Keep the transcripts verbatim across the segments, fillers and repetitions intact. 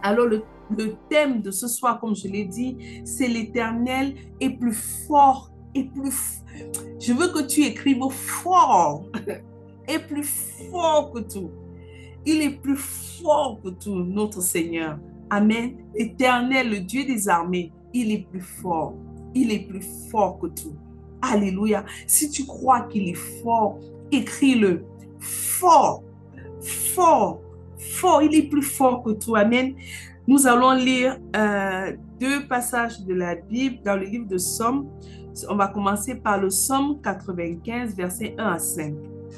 Alors, le, le thème de ce soir, comme je l'ai dit, c'est l'Éternel est plus fort et plus... f- Je veux que tu écrives fort et plus fort que tout. Il est plus fort que tout, notre Seigneur. Amen. Éternel, le Dieu des armées, il est plus fort. Il est plus fort que tout. Alléluia. Si tu crois qu'il est fort, écris-le. Fort, fort, fort. Il est plus fort que tout. Amen. Nous allons lire euh, deux passages de la Bible dans le livre de Somme. On va commencer par le Somme quatre-vingt-quinze, versets un à cinq.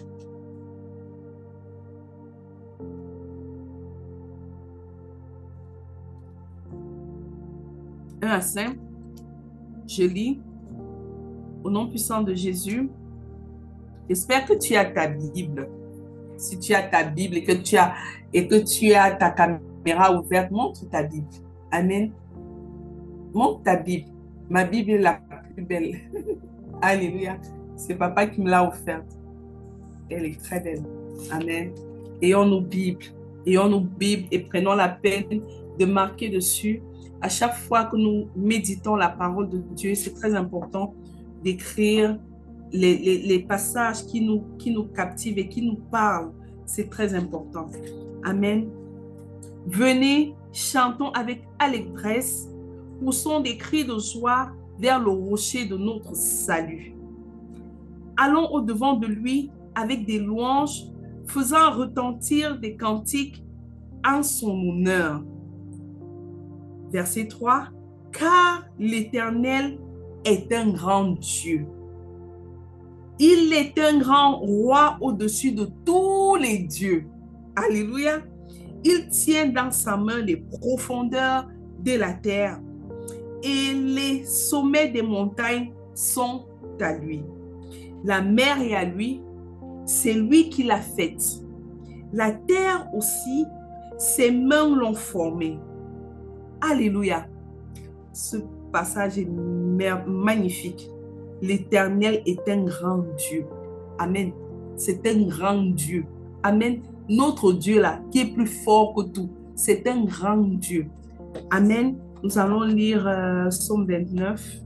un à cinq. Je lis au nom puissant de Jésus. J'espère que tu as ta Bible. Si tu as ta Bible et que tu as, et que tu as ta caméra ouverte, montre ta Bible. Amen. Montre ta Bible. Ma Bible est la plus belle. Alléluia. C'est papa qui me l'a offerte. Elle est très belle. Amen. Ayons nos Bibles. Ayons nos Bibles et prenons la peine de marquer dessus. À chaque fois que nous méditons la parole de Dieu, c'est très important d'écrire les, les, les passages qui nous, qui nous captivent et qui nous parlent. C'est très important. Amen. Venez, chantons avec allégresse, poussons des cris de joie vers le rocher de notre salut. Allons au-devant de lui avec des louanges, faisant retentir des cantiques en son honneur. Verset trois. Car l'Éternel est un grand Dieu. Il est un grand roi au-dessus de tous les dieux. Alléluia. Il tient dans sa main les profondeurs de la terre et les sommets des montagnes sont à lui. La mer est à lui, c'est lui qui l'a faite. La terre aussi, ses mains l'ont formée. Alléluia. Ce passage est magnifique. L'Éternel est un grand Dieu. Amen. C'est un grand Dieu. Amen. Notre Dieu là, qui est plus fort que tout, c'est un grand Dieu. Amen. Nous allons lire euh, Psaume vingt-neuf.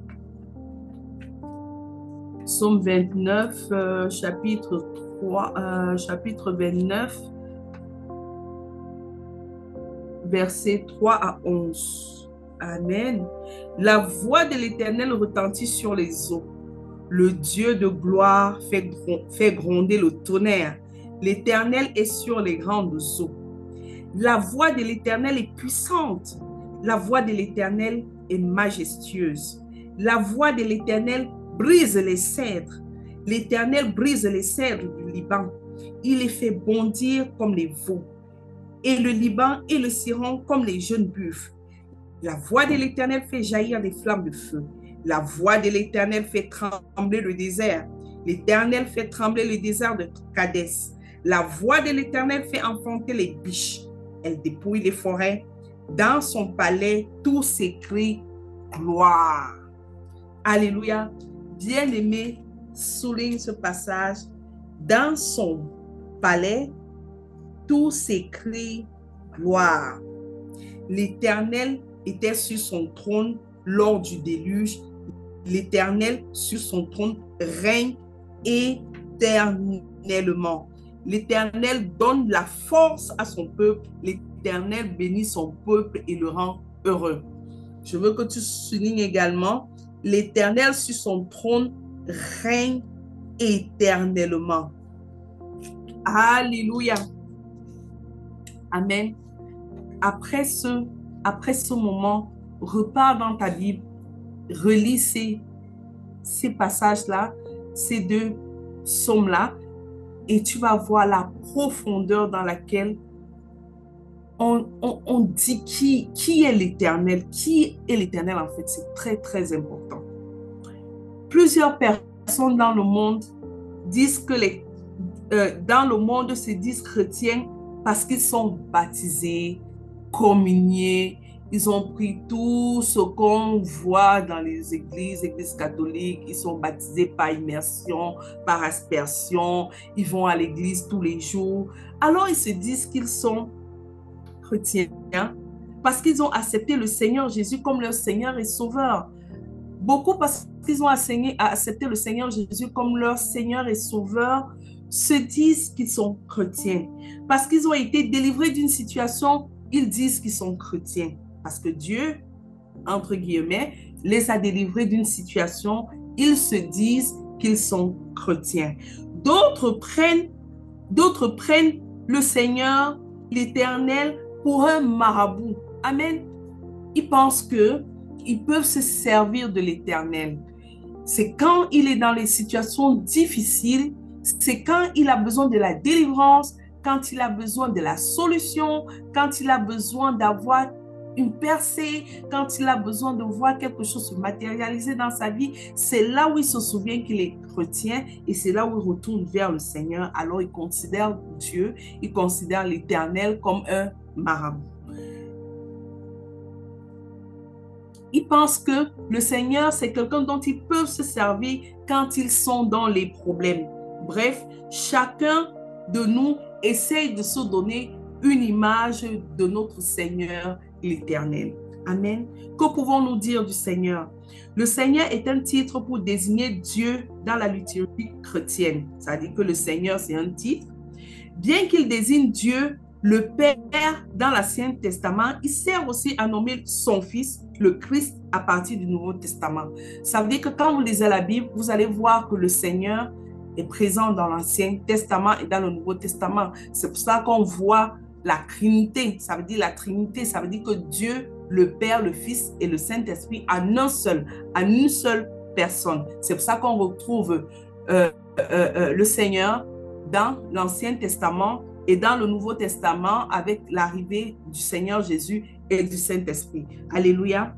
Psaume vingt-neuf, euh, chapitre trois, euh, chapitre vingt-neuf, versets trois à onze. Amen. La voix de l'Éternel retentit sur les eaux. Le Dieu de gloire fait, gron fait gronder le tonnerre. L'Éternel est sur les grandes eaux. La voix de l'Éternel est puissante. La voix de l'Éternel est majestueuse. La voix de l'Éternel brise les cèdres. L'Éternel brise les cèdres du Liban. Il les fait bondir comme les veaux. Et le Liban et le Siron comme les jeunes buffles. La voix de l'Éternel fait jaillir des flammes de feu. La voix de l'Éternel fait trembler le désert. L'Éternel fait trembler le désert de Kadès. La voix de l'Éternel fait enfanter les biches. Elle dépouille les forêts. Dans son palais, tout s'écrie gloire. Alléluia. Bien-aimé, souligne ce passage. Dans son palais, tout s'écrit gloire. L'Éternel était sur son trône lors du déluge. L'Éternel sur son trône règne éternellement. L'Éternel donne la force à son peuple. L'Éternel bénit son peuple et le rend heureux. Je veux que tu soulignes également, l'Éternel sur son trône règne éternellement. Alléluia. Amen. Après ce, après ce moment, repars dans ta Bible, relis ces, ces passages-là, ces deux psaumes-là, et tu vas voir la profondeur dans laquelle on, on, on dit qui, qui est l'Éternel. Qui est l'Éternel, en fait, c'est très, très important. Plusieurs personnes dans le monde disent que les, euh, dans le monde se disent chrétiens parce qu'ils sont baptisés, communiés, ils ont pris tout ce qu'on voit dans les églises, églises catholiques, ils sont baptisés par immersion, par aspersion, ils vont à l'église tous les jours. Alors ils se disent qu'ils sont chrétiens parce qu'ils ont accepté le Seigneur Jésus comme leur Seigneur et Sauveur. Beaucoup, parce qu'ils ont accepté le Seigneur Jésus comme leur Seigneur et Sauveur, se disent qu'ils sont chrétiens. Parce qu'ils ont été délivrés d'une situation, ils disent qu'ils sont chrétiens. Parce que Dieu, entre guillemets, les a délivrés d'une situation, ils se disent qu'ils sont chrétiens. D'autres prennent, d'autres prennent le Seigneur, l'Éternel, pour un marabout. Amen. Ils pensent qu'ils peuvent se servir de l'Éternel. C'est quand il est dans les situations difficiles, c'est quand il a besoin de la délivrance, quand il a besoin de la solution, quand il a besoin d'avoir une percée, quand il a besoin de voir quelque chose se matérialiser dans sa vie, c'est là où il se souvient qu'il est chrétien et c'est là où il retourne vers le Seigneur. Alors il considère Dieu, il considère l'Éternel comme un marabout. Ils pensent que le Seigneur, c'est quelqu'un dont ils peuvent se servir quand ils sont dans les problèmes. Bref, chacun de nous essaye de se donner une image de notre Seigneur, l'Éternel. Amen. Que pouvons-nous dire du Seigneur? Le Seigneur est un titre pour désigner Dieu dans la liturgie chrétienne. C'est-à-dire que le Seigneur, c'est un titre. Bien qu'il désigne Dieu, le Père, dans l'Ancien Testament, il sert aussi à nommer son Fils, le Christ, à partir du Nouveau Testament. Ça veut dire que quand vous lisez la Bible, vous allez voir que le Seigneur est présent dans l'Ancien Testament et dans le Nouveau Testament. C'est pour ça qu'on voit la Trinité. Ça veut dire la Trinité, ça veut dire que Dieu, le Père, le Fils et le Saint-Esprit en un seul, en une seule personne. C'est pour ça qu'on retrouve euh, euh, euh, le Seigneur dans l'Ancien Testament et dans le Nouveau Testament avec l'arrivée du Seigneur Jésus et du Saint-Esprit. Alléluia.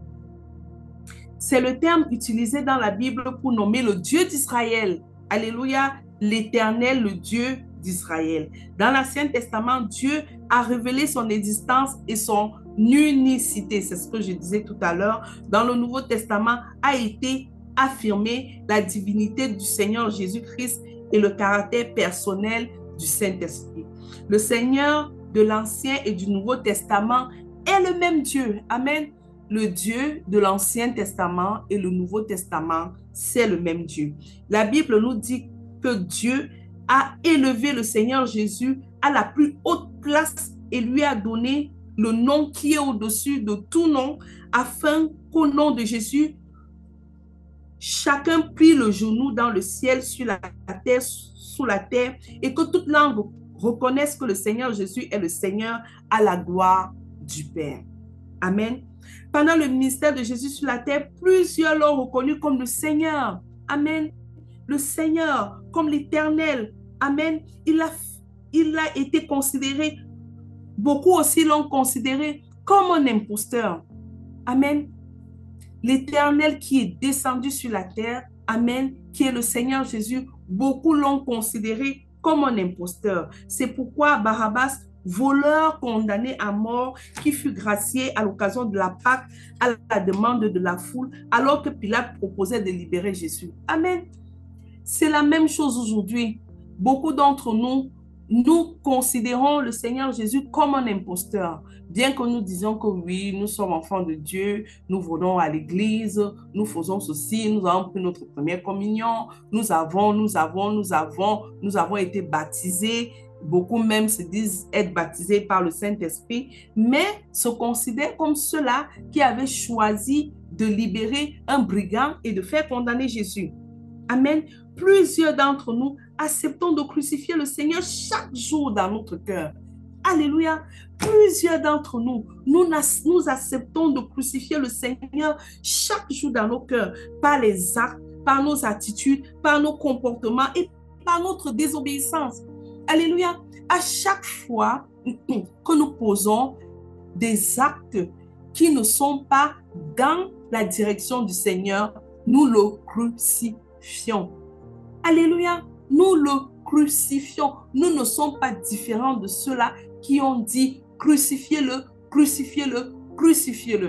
C'est le terme utilisé dans la Bible pour nommer le Dieu d'Israël. Alléluia, l'Éternel, le Dieu d'Israël. Dans l'Ancien Testament, Dieu a révélé son existence et son unicité. C'est ce que je disais tout à l'heure. Dans le Nouveau Testament, a été affirmée la divinité du Seigneur Jésus-Christ et le caractère personnel du Saint-Esprit. Le Seigneur de l'Ancien et du Nouveau Testament est le même Dieu. Amen. Le Dieu de l'Ancien Testament et le Nouveau Testament, c'est le même Dieu. La Bible nous dit que Dieu a élevé le Seigneur Jésus à la plus haute place et lui a donné le nom qui est au-dessus de tout nom, afin qu'au nom de Jésus, chacun plie le genou dans le ciel, sur la terre, sous la terre, et que toute langue reconnaisse que le Seigneur Jésus est le Seigneur, à la gloire du Père. Amen. Pendant le ministère de Jésus sur la terre, plusieurs l'ont reconnu comme le Seigneur. Amen. Le Seigneur, comme l'Éternel. Amen. Il a, il a été considéré, beaucoup aussi l'ont considéré comme un imposteur. Amen. L'Éternel qui est descendu sur la terre, amen, qui est le Seigneur Jésus, beaucoup l'ont considéré comme un imposteur. C'est pourquoi Barabbas, voleur condamné à mort, qui fut gracié à l'occasion de la Pâque, à la demande de la foule, alors que Pilate proposait de libérer Jésus. Amen. C'est la même chose aujourd'hui. Beaucoup d'entre nous, nous considérons le Seigneur Jésus comme un imposteur. Bien que nous disions que oui, nous sommes enfants de Dieu, nous venons à l'église, nous faisons ceci, nous avons pris notre première communion, nous avons, nous avons, nous avons, nous avons été baptisés. Beaucoup même se disent être baptisés par le Saint-Esprit, mais se considèrent comme ceux-là qui avaient choisi de libérer un brigand et de faire condamner Jésus. Amen. Plusieurs d'entre nous acceptons de crucifier le Seigneur chaque jour dans notre cœur. Alléluia. Plusieurs d'entre nous, nous, nous acceptons de crucifier le Seigneur chaque jour dans nos cœurs, par les actes, par nos attitudes, par nos comportements et par notre désobéissance. Alléluia. À chaque fois que nous posons des actes qui ne sont pas dans la direction du Seigneur, nous le crucifions. Alléluia, nous le crucifions. Nous ne sommes pas différents de ceux-là qui ont dit crucifiez-le, crucifiez-le, crucifiez-le.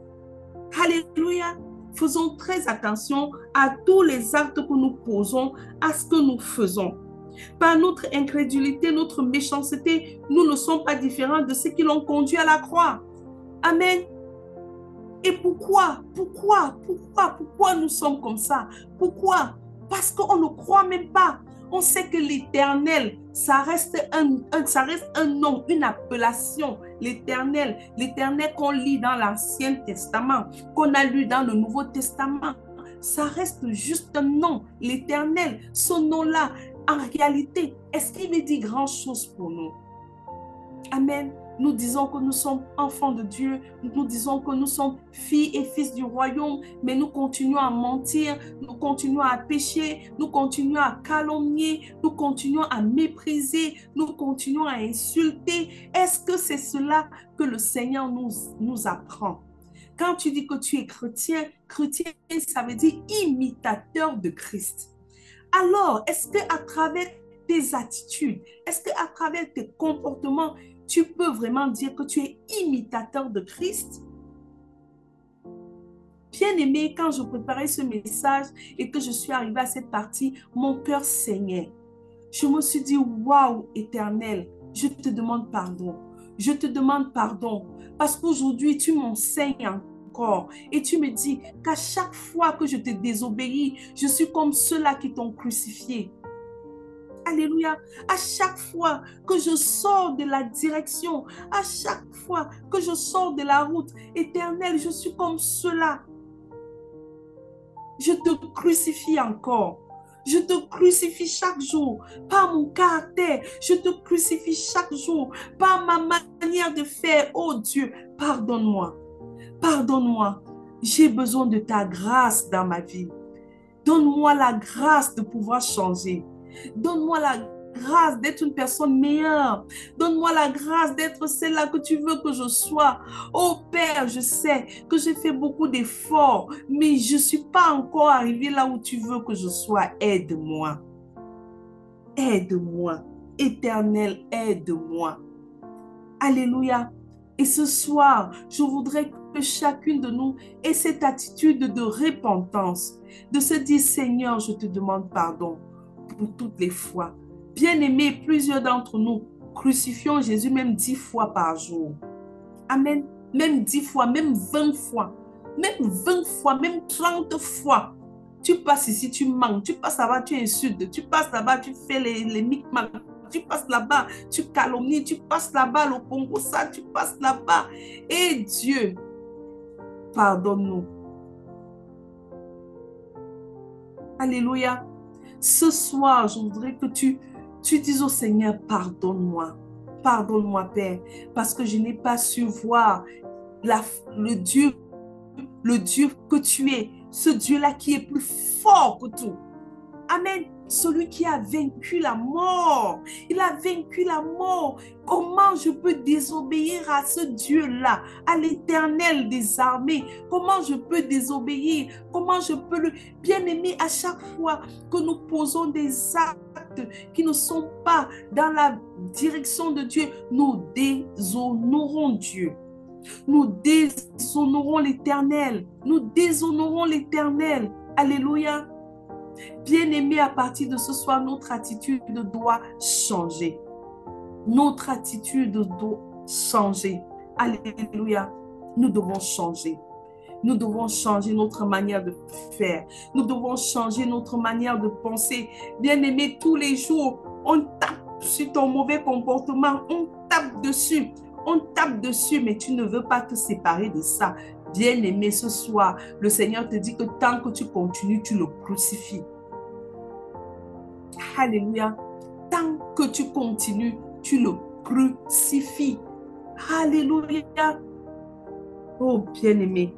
Alléluia. Faisons très attention à tous les actes que nous posons, à ce que nous faisons. Par notre incrédulité, notre méchanceté, nous ne sommes pas différents de ceux qui l'ont conduit à la croix. Amen. Et pourquoi? Pourquoi? Pourquoi? Pourquoi nous sommes comme ça? Pourquoi? Parce qu'on ne croit même pas. On sait que l'Éternel, ça reste un, un, ça reste un nom, une appellation. L'Éternel, l'Éternel qu'on lit dans l'Ancien Testament, qu'on a lu dans le Nouveau Testament, ça reste juste un nom. L'Éternel, ce nom-là, en réalité, est-ce qu'il me dit grand-chose pour nous? Amen. Nous disons que nous sommes enfants de Dieu, nous disons que nous sommes filles et fils du royaume, mais nous continuons à mentir, nous continuons à pécher, nous continuons à calomnier, nous continuons à mépriser, nous continuons à insulter. Est-ce que c'est cela que le Seigneur nous, nous apprend? Quand tu dis que tu es chrétien, chrétien, ça veut dire imitateur de Christ. Alors, est-ce qu'à travers tes attitudes, est-ce qu'à travers tes comportements, tu peux vraiment dire que tu es imitateur de Christ? Bien aimé, quand je préparais ce message et que je suis arrivée à cette partie, mon cœur saignait. Je me suis dit, waouh, Éternel, je te demande pardon. Je te demande pardon parce qu'aujourd'hui, tu m'enseignes encore et tu me dis qu'à chaque fois que je te désobéis, je suis comme ceux-là qui t'ont crucifié. Alléluia. À chaque fois que je sors de la direction, à chaque fois que je sors de la route, Éternel, je suis comme cela. Je te crucifie encore. Je te crucifie chaque jour par mon caractère. Je te crucifie chaque jour par ma manière de faire. Oh Dieu, pardonne-moi. Pardonne-moi. J'ai besoin de ta grâce dans ma vie. Donne-moi la grâce de pouvoir changer. Donne-moi la grâce d'être une personne meilleure. Donne-moi la grâce d'être celle-là que tu veux que je sois. Oh Père, je sais que j'ai fait beaucoup d'efforts, mais je ne suis pas encore arrivée là où tu veux que je sois. Aide-moi. Aide-moi. Éternel, aide-moi. Alléluia. Et ce soir, je voudrais que chacune de nous ait cette attitude de repentance, de se dire, Seigneur, je te demande pardon pour toutes les fois. Bien-aimés, plusieurs d'entre nous crucifions Jésus même dix fois par jour. Amen. Même dix fois, même vingt fois, même vingt fois, même trente fois. Tu passes ici, tu manques, tu passes là-bas, tu insultes, tu passes là-bas, tu fais les, les micmacs, tu passes là-bas, tu calomnies, tu passes là-bas, le Congo, ça, tu passes là-bas. Et Dieu, pardonne-nous. Alléluia. Ce soir, je voudrais que tu, tu dises au Seigneur, pardonne-moi. Pardonne-moi, Père, parce que je n'ai pas su voir la, le Dieu, le Dieu que tu es, ce Dieu-là qui est plus fort que tout. Amen. Celui qui a vaincu la mort. Il a vaincu la mort. Comment je peux désobéir à ce Dieu-là, à l'Éternel des armées? Comment je peux désobéir? Comment je peux le bien-aimer à chaque fois que nous posons des actes qui ne sont pas dans la direction de Dieu? Nous déshonorons Dieu. Nous déshonorons l'Éternel. Nous déshonorons l'Éternel. Alléluia. Bien-aimés, à partir de ce soir, notre attitude doit changer. Notre attitude doit changer. Alléluia. Nous devons changer. Nous devons changer notre manière de faire. Nous devons changer notre manière de penser. Bien-aimés, tous les jours, on tape sur ton mauvais comportement. On tape dessus. On tape dessus, mais tu ne veux pas te séparer de ça. Bien-aimé, ce soir, le Seigneur te dit que tant que tu continues, tu le crucifies. Alléluia. Tant que tu continues, tu le crucifies. Alléluia. Oh, bien-aimé.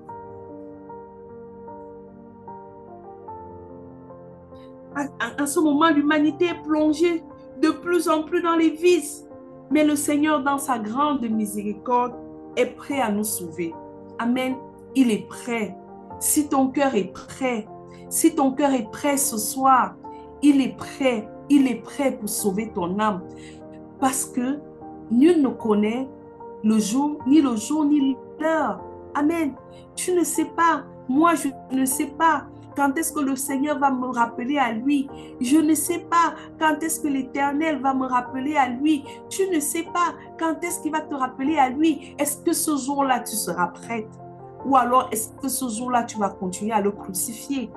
À, à ce moment, l'humanité est plongée de plus en plus dans les vices. Mais le Seigneur, dans sa grande miséricorde, est prêt à nous sauver. Amen. Il est prêt. Si ton cœur est prêt, si ton cœur est prêt ce soir, il est prêt. Il est prêt pour sauver ton âme. Parce que nul ne connaît le jour, ni le jour, ni l'heure. Amen. Tu ne sais pas. Moi, je ne sais pas. quand est-ce que le Seigneur va me rappeler à lui. Je ne sais pas quand est-ce que l'Éternel va me rappeler à lui. Tu ne sais pas quand est-ce qu'il va te rappeler à lui. Est-ce que ce jour-là, tu seras prête? Ou alors, est-ce que ce jour-là, tu vas continuer à le crucifier?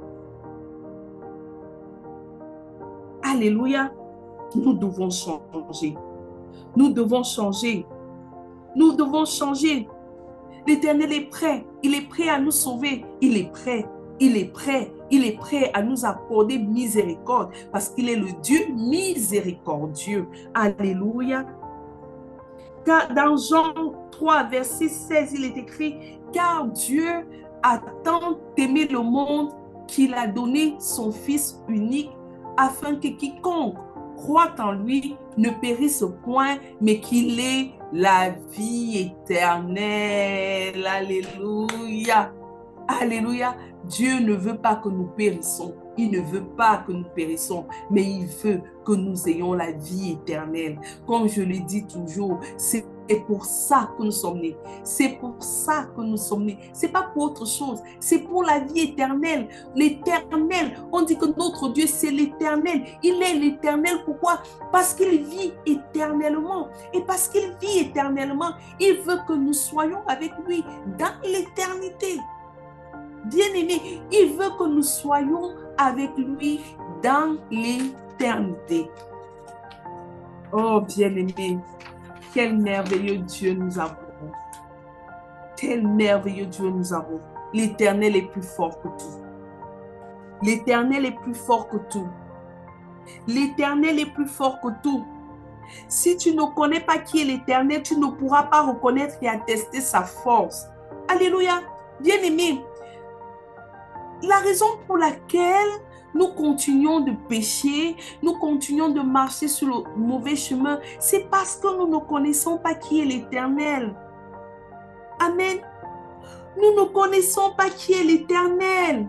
Alléluia. Nous devons changer. Nous devons changer. Nous devons changer. L'Éternel est prêt. Il est prêt à nous sauver. Il est prêt. Il est prêt. Il est prêt à nous accorder miséricorde parce qu'il est le Dieu miséricordieux. Alléluia. Car dans Jean trois, verset seize, il est écrit, car Dieu a tant aimé le monde qu'il a donné son Fils unique afin que quiconque croit en lui ne périsse point, mais qu'il ait la vie éternelle. Alléluia. Alléluia. Dieu ne veut pas que nous périssons. Il ne veut pas que nous périssons, mais il veut que nous ayons la vie éternelle. Comme je le dis toujours, c'est pour ça que nous sommes nés. C'est pour ça que nous sommes nés. C'est pas pour autre chose. C'est pour la vie éternelle. L'éternel, on dit que notre Dieu, c'est l'éternel. Il est l'éternel. Pourquoi? Parce qu'il vit éternellement. Et parce qu'il vit éternellement, il veut que nous soyons avec lui dans l'éternité. Bien-aimé, il veut que nous soyons avec lui dans l'éternité. Oh, bien-aimé, quel merveilleux Dieu nous avons. Quel merveilleux Dieu nous avons. L'Éternel est plus fort que tout. L'Éternel est plus fort que tout. L'Éternel est plus fort que tout. Si tu ne connais pas qui est l'Éternel, tu ne pourras pas reconnaître et attester sa force. Alléluia. Bien-aimé, la raison pour laquelle nous continuons de pécher, nous continuons de marcher sur le mauvais chemin, c'est parce que nous ne connaissons pas qui est l'Éternel. Amen. Nous ne connaissons pas qui est l'Éternel.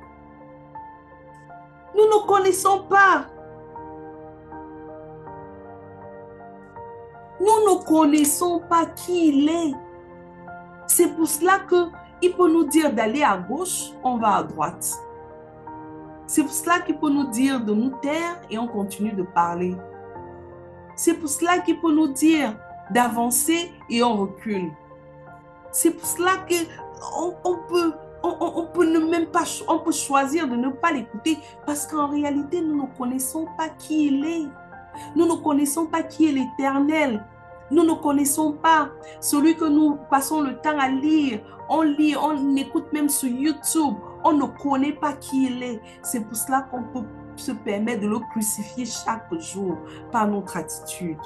Nous ne connaissons pas. Nous ne connaissons pas qui il est. C'est pour cela qu'il peut nous dire d'aller à gauche, on va à droite. C'est pour cela qu'il peut nous dire de nous taire et on continue de parler. C'est pour cela qu'il peut nous dire d'avancer et on recule. C'est pour cela qu'on on peut, on, on peut ne même pas, on peut choisir de ne pas l'écouter parce qu'en réalité, nous ne connaissons pas qui il est. Nous ne connaissons pas qui est l'Éternel. Nous ne connaissons pas celui que nous passons le temps à lire. On lit, on écoute même sur YouTube. On ne connaît pas qui il est. C'est pour cela qu'on peut se permettre de le crucifier chaque jour par notre attitude.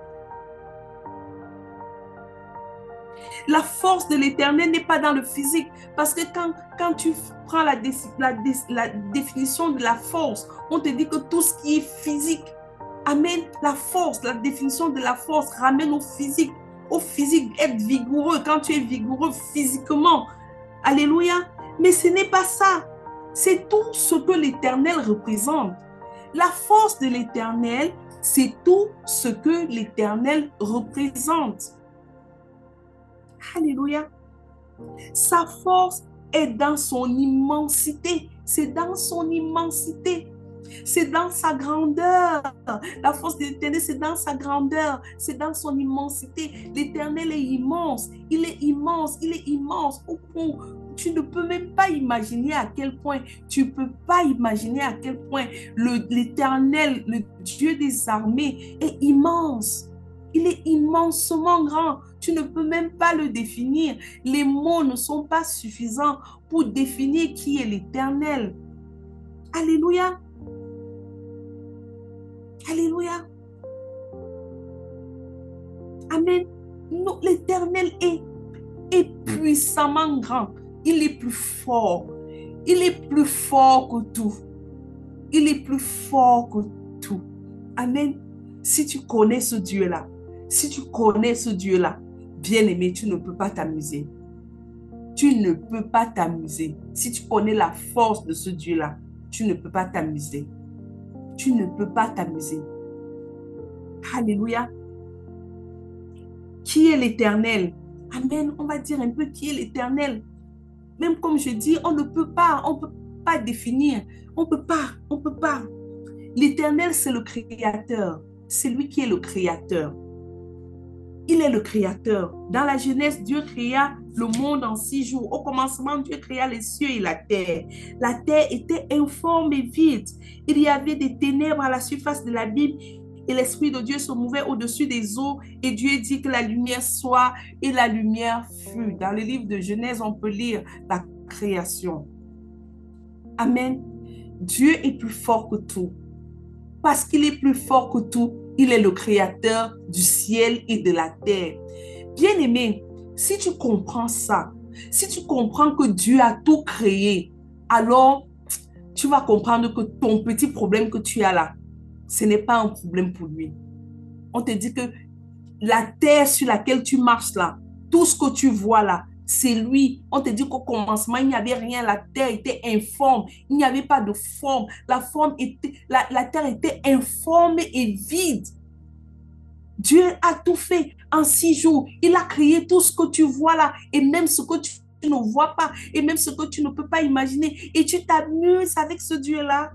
La force de l'Éternel n'est pas dans le physique. Parce que quand, quand tu prends la, la, la définition de la force, on te dit que tout ce qui est physique, amen, la force, la définition de la force ramène au physique. Au physique, être vigoureux, quand tu es vigoureux physiquement. Alléluia. Mais ce n'est pas ça. C'est tout ce que l'Éternel représente. La force de l'Éternel, c'est tout ce que l'Éternel représente. Alléluia. Sa force est dans son immensité. C'est dans son immensité. C'est dans sa grandeur. La force de l'Éternel, c'est dans sa grandeur. C'est dans son immensité. L'Éternel est immense. Il est immense. Il est immense. Au point où tu ne peux même pas imaginer à quel point. Tu ne peux pas imaginer à quel point l'Éternel, le, le Dieu des armées, est immense. Il est immensement grand. Tu ne peux même pas le définir. Les mots ne sont pas suffisants pour définir qui est l'Éternel. Alléluia. Alléluia. Amen. L'Éternel est, est puissamment grand. Il est plus fort. Il est plus fort que tout. Il est plus fort que tout. Amen. Si tu connais ce Dieu-là, si tu connais ce Dieu-là, bien-aimé, tu ne peux pas t'amuser. Tu ne peux pas t'amuser. Si tu connais la force de ce Dieu-là, tu ne peux pas t'amuser. Tu ne peux pas t'amuser. Alléluia. Qui est l'Éternel? Amen. On va dire un peu qui est l'Éternel. Même comme je dis, on ne peut pas. On peut, pas définir. On ne peut pas, on ne peut pas. L'Éternel, c'est le Créateur. C'est lui qui est le Créateur. Il est le Créateur. Dans la Genèse, Dieu créa le monde en six jours. Au commencement, Dieu créa les cieux et la terre. La terre était informe et vide. Il y avait des ténèbres à la surface de l'abîme et l'Esprit de Dieu se mouvait au-dessus des eaux. Et Dieu dit que la lumière soit et la lumière fut. Dans le livre de Genèse, on peut lire la création. Amen. Dieu est plus fort que tout. Parce qu'il est plus fort que tout, il est le créateur du ciel et de la terre. Bien-aimé, si tu comprends ça, si tu comprends que Dieu a tout créé, alors tu vas comprendre que ton petit problème que tu as là, ce n'est pas un problème pour lui. On te dit que la terre sur laquelle tu marches là, tout ce que tu vois là, c'est lui. On te dit qu'au commencement, il n'y avait rien. La terre était informe. Il n'y avait pas de forme. La, forme était, la, la terre était informe et vide. Dieu a tout fait en six jours. Il a créé tout ce que tu vois là et même ce que tu ne vois pas et même ce que tu ne peux pas imaginer. Et tu t'amuses avec ce Dieu-là.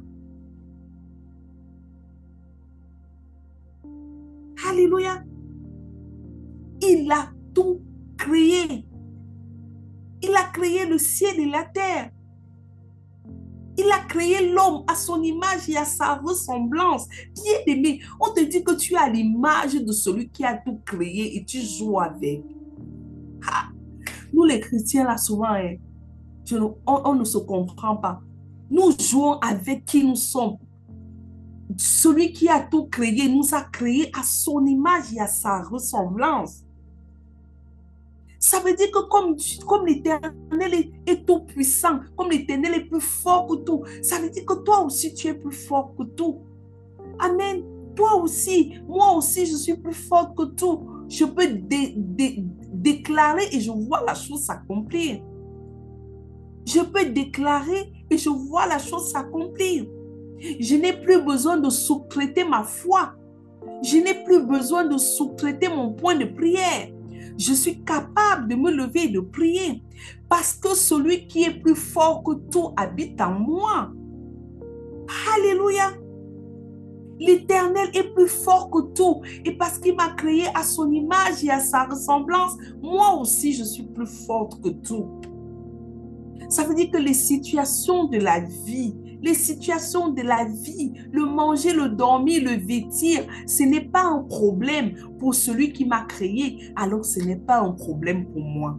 Alléluia. Il a tout créé. Il a créé le ciel et la terre. Il a créé l'homme à son image et à sa ressemblance. Bien-aimé, on te dit que tu as l'image de celui qui a tout créé et tu joues avec. Ah, nous les chrétiens là souvent, hein, je, on, on ne se comprend pas. Nous jouons avec qui nous sommes. Celui qui a tout créé nous a créé à son image et à sa ressemblance. Ça veut dire que comme, comme l'Éternel est, est tout puissant, comme l'Éternel est plus fort que tout, ça veut dire que toi aussi tu es plus fort que tout. Amen. Toi aussi, moi aussi je suis plus forte que tout. Je peux dé, dé, déclarer et je vois la chose s'accomplir. Je peux déclarer et je vois la chose s'accomplir. Je n'ai plus besoin de sous-traiter ma foi. Je n'ai plus besoin de sous-traiter mon point de prière. Je suis capable de me lever et de prier parce que celui qui est plus fort que tout habite en moi. Alléluia. L'Éternel est plus fort que tout et parce qu'il m'a créé à son image et à sa ressemblance, moi aussi je suis plus forte que tout. Ça veut dire que les situations de la vie, les situations de la vie, le manger, le dormir, le vêtir, ce n'est pas un problème pour celui qui m'a créé, alors ce n'est pas un problème pour moi.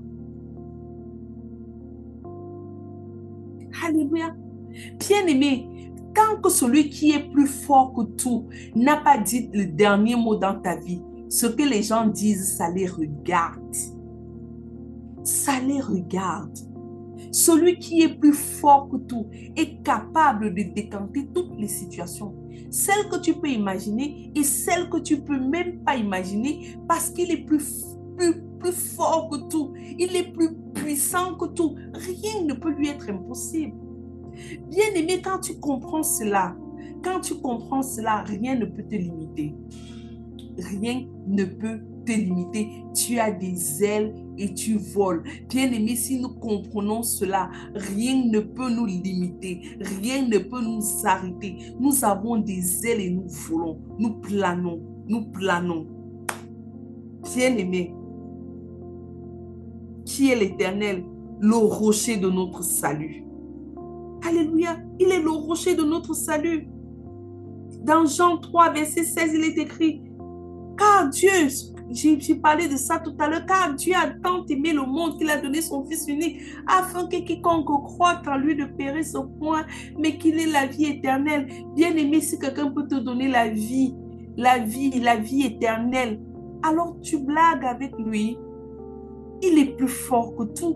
Alléluia. Bien-aimé, tant que celui qui est plus fort que tout n'a pas dit le dernier mot dans ta vie, ce que les gens disent, ça les regarde. Ça les regarde. Celui qui est plus fort que tout est capable de décanter toutes les situations. Celles que tu peux imaginer et celles que tu ne peux même pas imaginer parce qu'il est plus, plus, plus fort que tout. Il est plus puissant que tout. Rien ne peut lui être impossible. Bien-aimé, quand tu comprends cela, quand tu comprends cela, rien ne peut te limiter. Rien ne peut te limiter. Tu as des ailes et tu voles. Bien-aimé, si nous comprenons cela, rien ne peut nous limiter. Rien ne peut nous arrêter. Nous avons des ailes et nous volons. Nous planons. Nous planons. Bien-aimé, qui est l'Éternel? Le rocher de notre salut. Alléluia. Il est le rocher de notre salut. Dans Jean trois, verset seize, il est écrit: car Dieu, j'ai parlé de ça tout à l'heure, car Dieu a tant aimé le monde qu'il a donné son Fils unique, afin que quiconque croit en lui ne périsse au point, mais qu'il ait la vie éternelle. Bien-aimé, si quelqu'un peut te donner la vie, la vie, la vie éternelle, alors tu blagues avec lui. Il est plus fort que tout.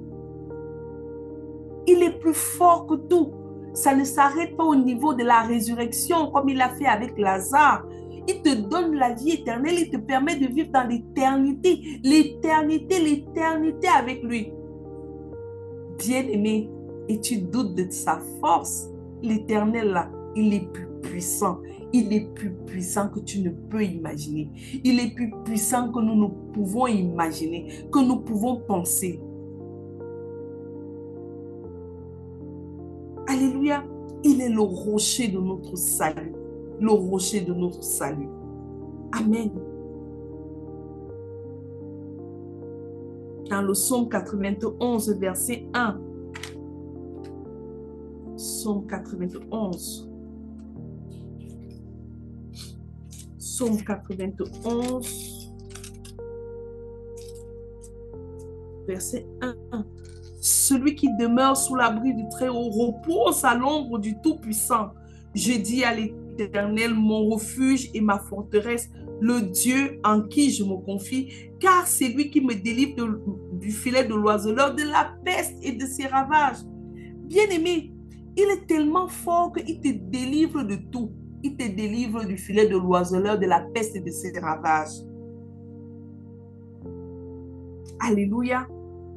Il est plus fort que tout. Ça ne s'arrête pas au niveau de la résurrection comme il a fait avec Lazare. Il te donne la vie éternelle, il te permet de vivre dans l'éternité, l'éternité, l'éternité avec lui. Bien-aimé, et tu doutes de sa force, l'Éternel là, il est plus puissant. Il est plus puissant que tu ne peux imaginer. Il est plus puissant que nous ne pouvons imaginer, que nous pouvons penser. Alléluia. Il est le rocher de notre salut. Le rocher de notre salut. Amen. Dans le psaume quatre-vingt-onze, verset un. Psaume quatre-vingt-onze. Psaume quatre-vingt-onze, verset un. Celui qui demeure sous l'abri du Très-Haut repose à l'ombre du Tout-Puissant. Je dis à l'Éternel, mon refuge et ma forteresse, le Dieu en qui je me confie, car c'est lui qui me délivre de, du filet de l'oiseleur, de la peste et de ses ravages. Bien-aimé, il est tellement fort qu'il te délivre de tout. Il te délivre du filet de l'oiseleur, de la peste et de ses ravages. Alléluia.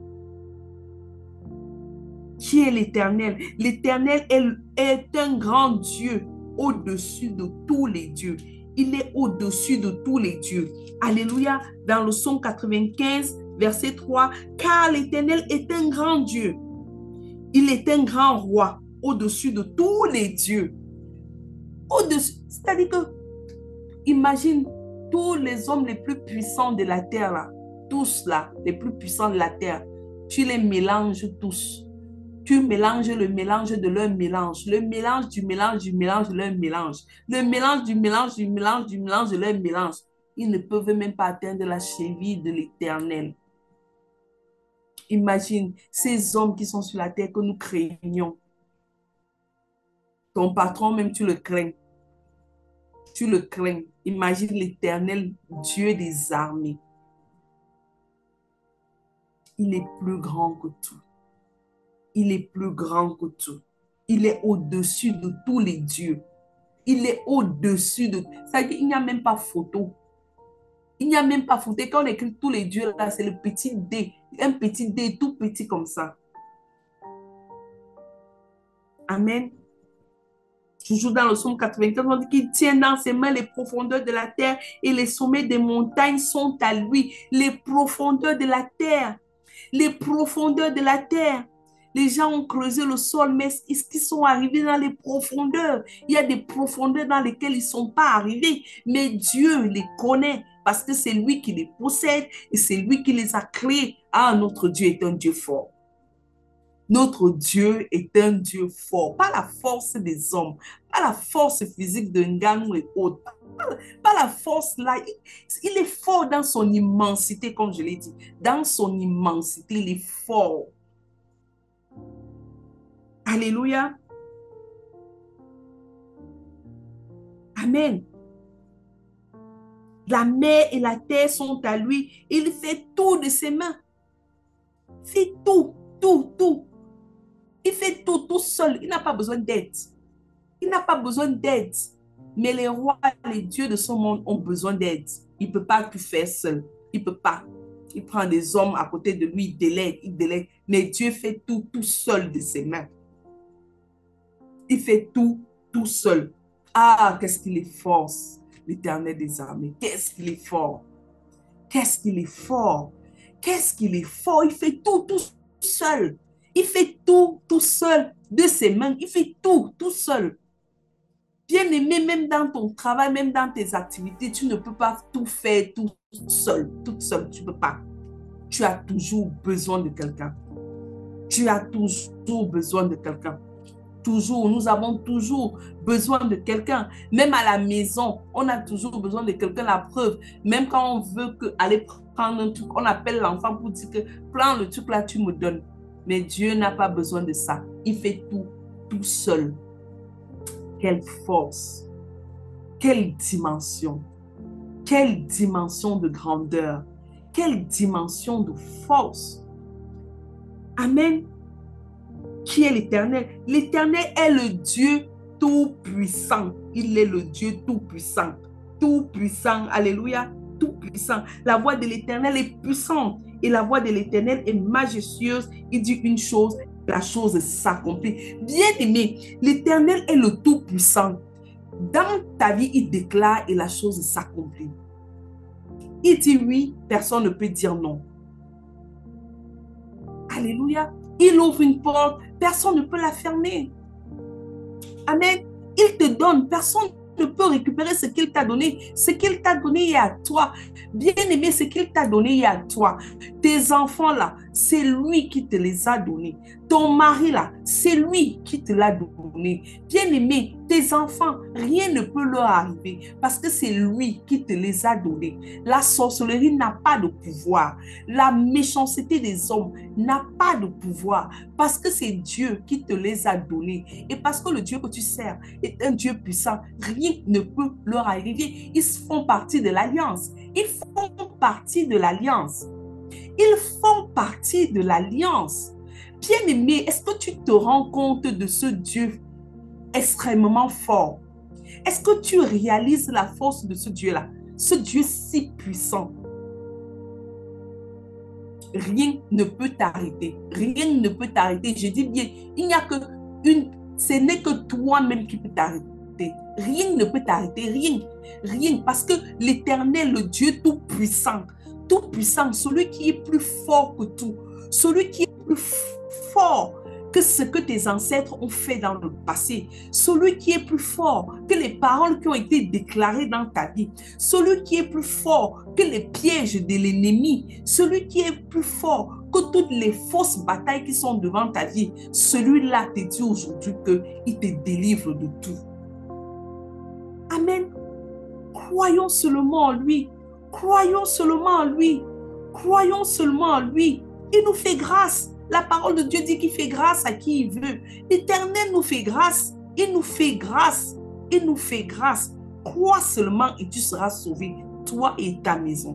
Qui est l'Éternel? L'Éternel est, est un grand Dieu au-dessus de tous les dieux. Il est au-dessus de tous les dieux. Alléluia. Dans le psaume quatre-vingt-quinze, verset trois, car l'Éternel est un grand Dieu. Il est un grand roi au-dessus de tous les dieux. Au-dessus, c'est-à-dire que, imagine tous les hommes les plus puissants de la terre, là, tous là, les plus puissants de la terre, tu les mélanges tous. Tu mélanges le mélange de leur mélange, le mélange du mélange du mélange de leur mélange, le mélange du mélange du mélange du mélange de leur mélange. Ils ne peuvent même pas atteindre la cheville de l'Éternel. Imagine ces hommes qui sont sur la terre que nous craignons. Ton patron même, tu le crains. Tu le crains. Imagine l'Éternel, Dieu des armées. Il est plus grand que tout. Il est plus grand que tout. Il est au-dessus de tous les dieux. Il est au-dessus de... C'est-à-dire qu'il n'y a même pas photo. Il n'y a même pas photo. Quand on écrit tous les dieux, là, c'est le petit D. Un petit D tout petit comme ça. Amen. Toujours dans le psaume quatre-vingt-quinze, on dit qu'il tient dans ses mains les profondeurs de la terre et les sommets des montagnes sont à lui. Les profondeurs de la terre. Les profondeurs de la terre. Les gens ont creusé le sol, mais est-ce qu'ils sont arrivés dans les profondeurs? Il y a des profondeurs dans lesquelles ils ne sont pas arrivés, mais Dieu les connaît parce que c'est lui qui les possède et c'est lui qui les a créés. Ah, notre Dieu est un Dieu fort. Notre Dieu est un Dieu fort, pas la force des hommes, pas la force physique de Nganou et autres, pas, pas la force là. Il, il est fort dans son immensité, comme je l'ai dit. Dans son immensité, il est fort. Alléluia. Amen. La mer et la terre sont à lui. Il fait tout de ses mains. Il fait tout, tout, tout. Il fait tout, tout seul. Il n'a pas besoin d'aide. Il n'a pas besoin d'aide. Mais les rois, les dieux de ce monde ont besoin d'aide. Il ne peut pas tout faire seul. Il ne peut pas. Il prend des hommes à côté de lui, il délègue, il délègue. Mais Dieu fait tout, tout seul de ses mains. Il fait tout, tout seul. Ah, qu'est-ce qu'il est fort, l'Éternel des armées. Qu'est-ce qu'il est fort. Qu'est-ce qu'il est fort. Qu'est-ce qu'il est fort. Il fait tout, tout seul. Il fait tout, tout seul de ses mains. Il fait tout, tout seul. Bien-aimé, même dans ton travail, même dans tes activités, tu ne peux pas tout faire tout seul, toute seule. Tu ne peux pas. Tu as toujours besoin de quelqu'un. Tu as toujours besoin de quelqu'un. Toujours, nous avons toujours besoin de quelqu'un. Même à la maison, on a toujours besoin de quelqu'un. La preuve, même quand on veut que, aller prendre un truc, on appelle l'enfant pour dire que prends le truc là, tu me donnes. Mais Dieu n'a pas besoin de ça. Il fait tout, tout seul. Quelle force, quelle dimension, quelle dimension de grandeur, quelle dimension de force. Amen. Qui est l'Éternel? L'Éternel est le Dieu tout-puissant. Il est le Dieu tout-puissant. Tout-puissant. Alléluia. Tout-puissant. La voix de l'Éternel est puissante et la voix de l'Éternel est majestueuse. Il dit une chose, la chose s'accomplit. Bien-aimé, l'Éternel est le tout-puissant. Dans ta vie, il déclare et la chose s'accomplit. Il dit oui, personne ne peut dire non. Alléluia. Il ouvre une porte, personne ne peut la fermer. Amen. Il te donne. Personne ne peut récupérer ce qu'il t'a donné. Ce qu'il t'a donné est à toi. Bien-aimé, ce qu'il t'a donné est à toi. Tes enfants là, c'est lui qui te les a donnés. Ton mari là, c'est lui qui te l'a donné. Bien-aimé, tes enfants, rien ne peut leur arriver parce que c'est lui qui te les a donnés. La sorcellerie n'a pas de pouvoir. La méchanceté des hommes n'a pas de pouvoir parce que c'est Dieu qui te les a donnés. Et parce que le Dieu que tu sers est un Dieu puissant, rien ne peut leur arriver. Ils font partie de l'alliance. Ils font partie de l'alliance. Ils font partie de l'alliance. Bien-aimé, est-ce que tu te rends compte de ce Dieu extrêmement fort? Est-ce que tu réalises la force de ce Dieu-là? Ce Dieu si puissant. Rien ne peut t'arrêter. Rien ne peut t'arrêter. Je dis bien, il n'y a que une... Ce n'est que toi-même qui peut t'arrêter. Rien ne peut t'arrêter. Rien. Rien. Parce que l'Éternel, le Dieu tout-puissant, tout-puissant, celui qui est plus fort que tout, celui qui est plus fort que ce que tes ancêtres ont fait dans le passé, celui qui est plus fort que les paroles qui ont été déclarées dans ta vie, celui qui est plus fort que les pièges de l'ennemi, celui qui est plus fort que toutes les fausses batailles qui sont devant ta vie, celui-là te dit aujourd'hui qu'il te délivre de tout. Amen. Croyons seulement en lui. Croyons seulement en lui. Croyons seulement en lui. Il nous fait grâce. La parole de Dieu dit qu'il fait grâce à qui il veut. L'Éternel nous fait grâce. Il nous fait grâce. Il nous fait grâce. Crois seulement et tu seras sauvé, toi et ta maison.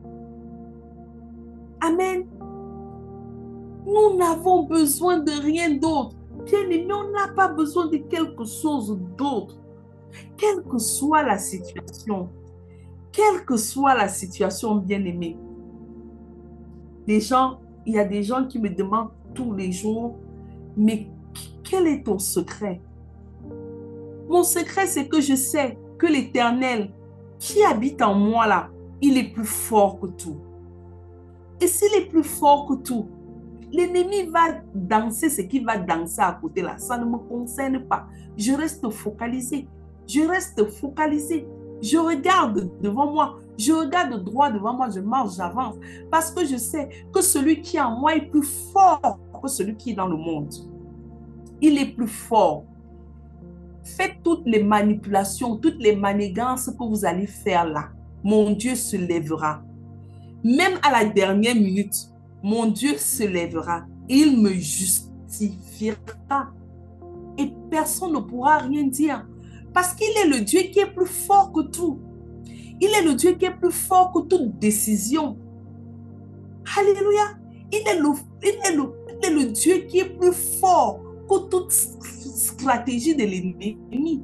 Amen. Nous n'avons besoin de rien d'autre. Bien-aimé, on n'a pas besoin de quelque chose d'autre. Quelle que soit la situation, quelle que soit la situation, bien-aimé. Les gens, il y a des gens qui me demandent tous les jours, mais quel est ton secret? Mon secret, c'est que je sais que l'Éternel qui habite en moi là, il est plus fort que tout. Et s'il est plus fort que tout, l'ennemi va danser ce qu'il va danser à côté là. Ça ne me concerne pas. Je reste focalisé. Je reste focalisé. Je regarde devant moi. Je regarde droit devant moi. Je marche, j'avance. Parce que je sais que celui qui est en moi est plus fort que celui qui est dans le monde. Il est plus fort. Faites toutes les manipulations, toutes les manigances que vous allez faire là. Mon Dieu se lèvera. Même à la dernière minute, mon Dieu se lèvera et il me justifiera. Et personne ne pourra rien dire. Parce qu'il est le Dieu qui est plus fort que tout. Il est le Dieu qui est plus fort que toute décision. Alléluia. Il est le, il est le, il est le Dieu qui est plus fort que toute stratégie de l'ennemi.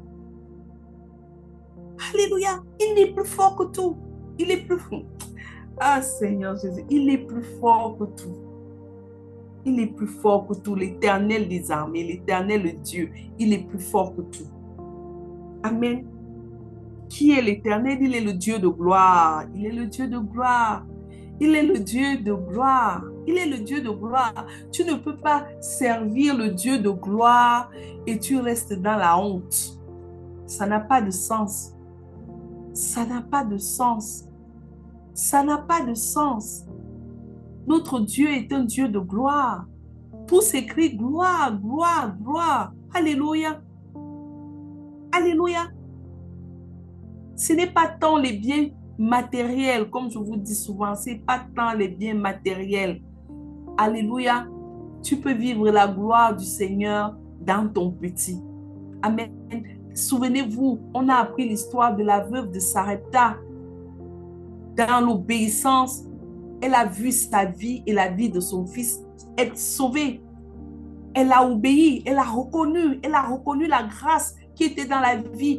Alléluia. Il est plus fort que tout. Il est plus fort. Ah Seigneur Jésus, il est plus fort que tout. Il est plus fort que tout. L'Éternel des armées, l'Éternel le Dieu, il est plus fort que tout. Amen. Qui est l'Éternel? Il est le Dieu de gloire. Il est le Dieu de gloire. Il est le Dieu de gloire. Il est le Dieu de gloire. Tu ne peux pas servir le Dieu de gloire et tu restes dans la honte. Ça n'a pas de sens. Ça n'a pas de sens. Ça n'a pas de sens. Notre Dieu est un Dieu de gloire. Tout s'écrit gloire, gloire, gloire. Alléluia. Alléluia. Ce n'est pas tant les biens matériels, comme je vous dis souvent, ce n'est pas tant les biens matériels. Alléluia. Tu peux vivre la gloire du Seigneur dans ton petit. Amen. Souvenez-vous, on a appris l'histoire de la veuve de Sarepta. Dans l'obéissance, elle a vu sa vie et la vie de son fils être sauvée. Elle a obéi, elle a reconnu, elle a reconnu la grâce qui était dans la vie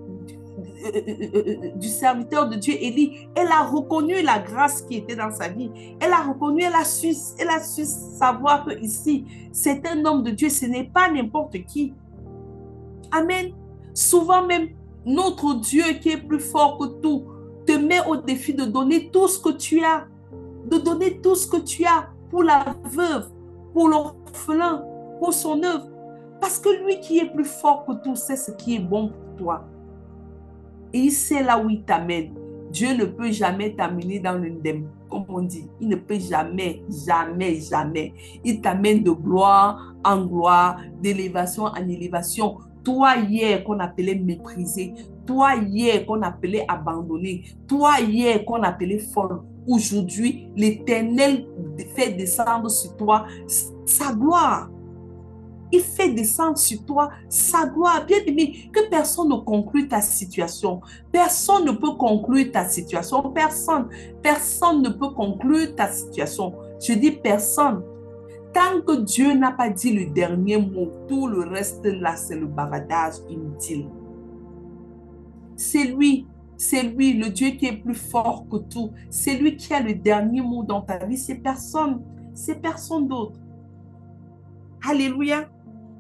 du serviteur de Dieu, Élie. Elle a reconnu la grâce qui était dans sa vie. Elle a reconnu, elle a su, elle a su savoir que ici, c'est un homme de Dieu, ce n'est pas n'importe qui. Amen. Souvent même, notre Dieu qui est plus fort que tout, te met au défi de donner tout ce que tu as, de donner tout ce que tu as pour la veuve, pour l'orphelin, pour son œuvre. Parce que lui qui est plus fort que tout sait ce qui est bon pour toi. Et il sait là où il t'amène. Dieu ne peut jamais t'amener dans l'indemne, comme on dit. Il ne peut jamais, jamais, jamais. Il t'amène de gloire en gloire, d'élévation en élévation. Toi hier qu'on appelait méprisé, toi hier qu'on appelait abandonné, toi hier qu'on appelait folle. Aujourd'hui, l'Éternel fait descendre sur toi sa gloire. Il fait descendre sur toi sa gloire. Bien aimé, que personne ne conclue ta situation. Personne ne peut conclure ta situation. Personne, personne ne peut conclure ta situation. Je dis personne. Tant que Dieu n'a pas dit le dernier mot, tout le reste là, c'est le bavardage inutile. C'est lui, c'est lui, le Dieu qui est plus fort que tout. C'est lui qui a le dernier mot dans ta vie. C'est personne, c'est personne d'autre. Alléluia.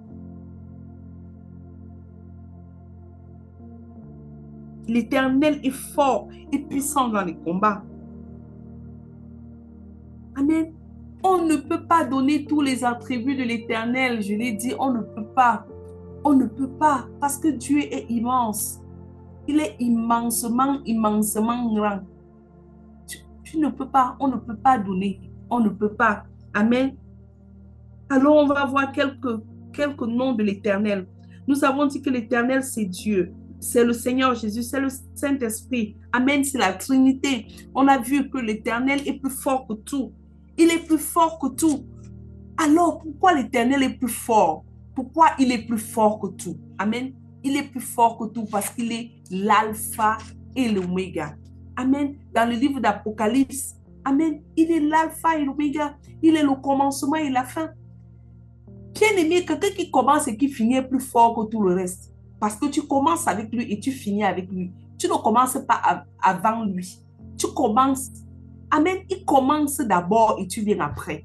L'Éternel est fort et puissant dans les combats. Amen. On ne peut pas donner tous les attributs de l'Éternel. Je l'ai dit, on ne peut pas. On ne peut pas parce que Dieu est immense. Il est immensement, immensement grand. Tu, tu ne peux pas, on ne peut pas donner. On ne peut pas. Amen. Alors on va voir quelques, quelques noms de l'Éternel. Nous avons dit que l'Éternel, c'est Dieu. C'est le Seigneur Jésus, c'est le Saint-Esprit. Amen, c'est la Trinité. On a vu que l'Éternel est plus fort que tout. Il est plus fort que tout. Alors, pourquoi l'Éternel est plus fort? Pourquoi il est plus fort que tout? Amen. Il est plus fort que tout parce qu'il est l'alpha et l'oméga. Amen. Dans le livre d'Apocalypse, amen, il est l'alpha et l'oméga. Il est le commencement et la fin. Bien aimé, quelqu'un qui commence et qui finit est plus fort que tout le reste. Parce que tu commences avec lui et tu finis avec lui. Tu ne commences pas avant lui. Tu commences. Amen. Il commence d'abord et tu viens après.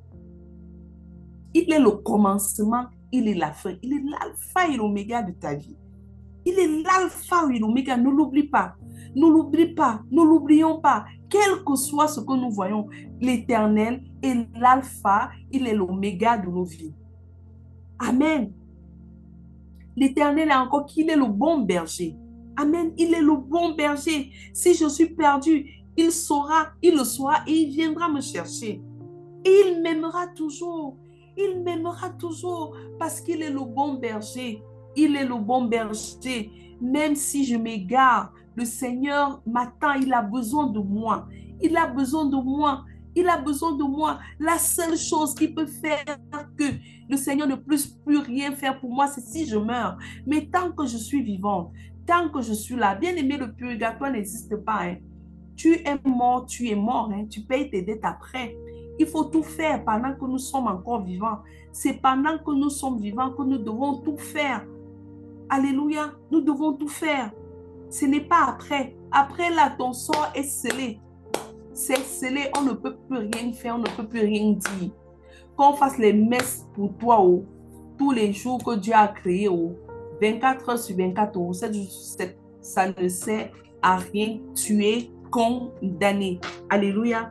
Il est le commencement, il est la fin. Il est l'alpha et l'oméga de ta vie. Il est l'alpha et l'oméga. Ne l'oublie pas. Ne l'oublie pas. Ne l'oublions pas. Quel que soit ce que nous voyons, l'Éternel est l'alpha, il est l'oméga de nos vies. Amen. L'Éternel est encore qu'il est le bon berger. Amen. Il est le bon berger. Si je suis perdu, il saura, il le saura et il viendra me chercher. Et il m'aimera toujours. Il m'aimera toujours parce qu'il est le bon berger. Il est le bon berger. Même si je m'égare, le Seigneur m'attend. Il a besoin de moi. Il a besoin de moi. Il a besoin de moi. La seule chose qui peut faire que le Seigneur ne puisse plus rien faire pour moi, c'est si je meurs. Mais tant que je suis vivante, tant que je suis là, bien aimé, le purgatoire n'existe pas. Hein. Tu es mort, tu es mort. Hein. Tu payes tes dettes après. Il faut tout faire pendant que nous sommes encore vivants. C'est pendant que nous sommes vivants que nous devons tout faire. Alléluia. Nous devons tout faire. Ce n'est pas après. Après là, ton sort est scellé. C'est scellé. On ne peut plus rien faire. On ne peut plus rien dire. Qu'on fasse les messes pour toi oh, tous les jours que Dieu a créés oh, vingt-quatre heures sur vingt-quatre oh, ça, ça ne sert à rien. Tu es condamné. Alléluia.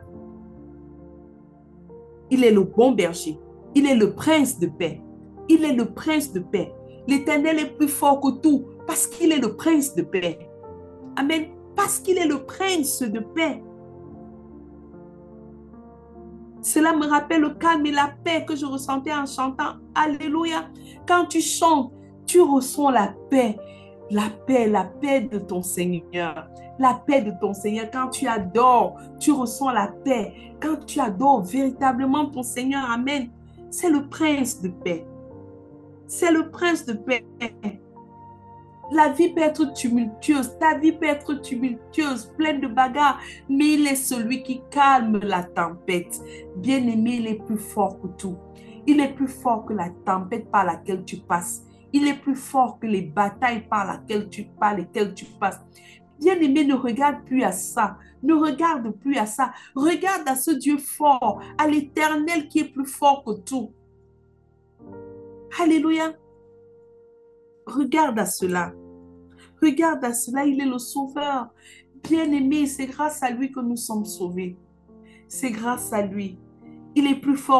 Il est le bon berger. Il est le prince de paix. Il est le prince de paix. L'Éternel est plus fort que tout parce qu'il est le prince de paix. Amen. Parce qu'il est le prince de paix. Cela me rappelle le calme et la paix que je ressentais en chantant. Alléluia. Quand tu chantes, tu ressens la paix. La paix, la paix de ton Seigneur. La paix de ton Seigneur. Quand tu adores, tu ressens la paix. Quand tu adores véritablement ton Seigneur, amen. C'est le prince de paix. C'est le prince de paix. La vie peut être tumultueuse, ta vie peut être tumultueuse, pleine de bagarres, mais il est celui qui calme la tempête. Bien-aimé, il est plus fort que tout. Il est plus fort que la tempête par laquelle tu passes. Il est plus fort que les batailles par lesquelles tu, par lesquelles tu passes. Bien-aimé, ne regarde plus à ça. Ne regarde plus à ça. Regarde à ce Dieu fort, à l'Éternel qui est plus fort que tout. Alléluia. Regarde à cela. Regarde à cela, il est le sauveur. Bien-aimé, c'est grâce à lui que nous sommes sauvés. C'est grâce à lui. Il est plus fort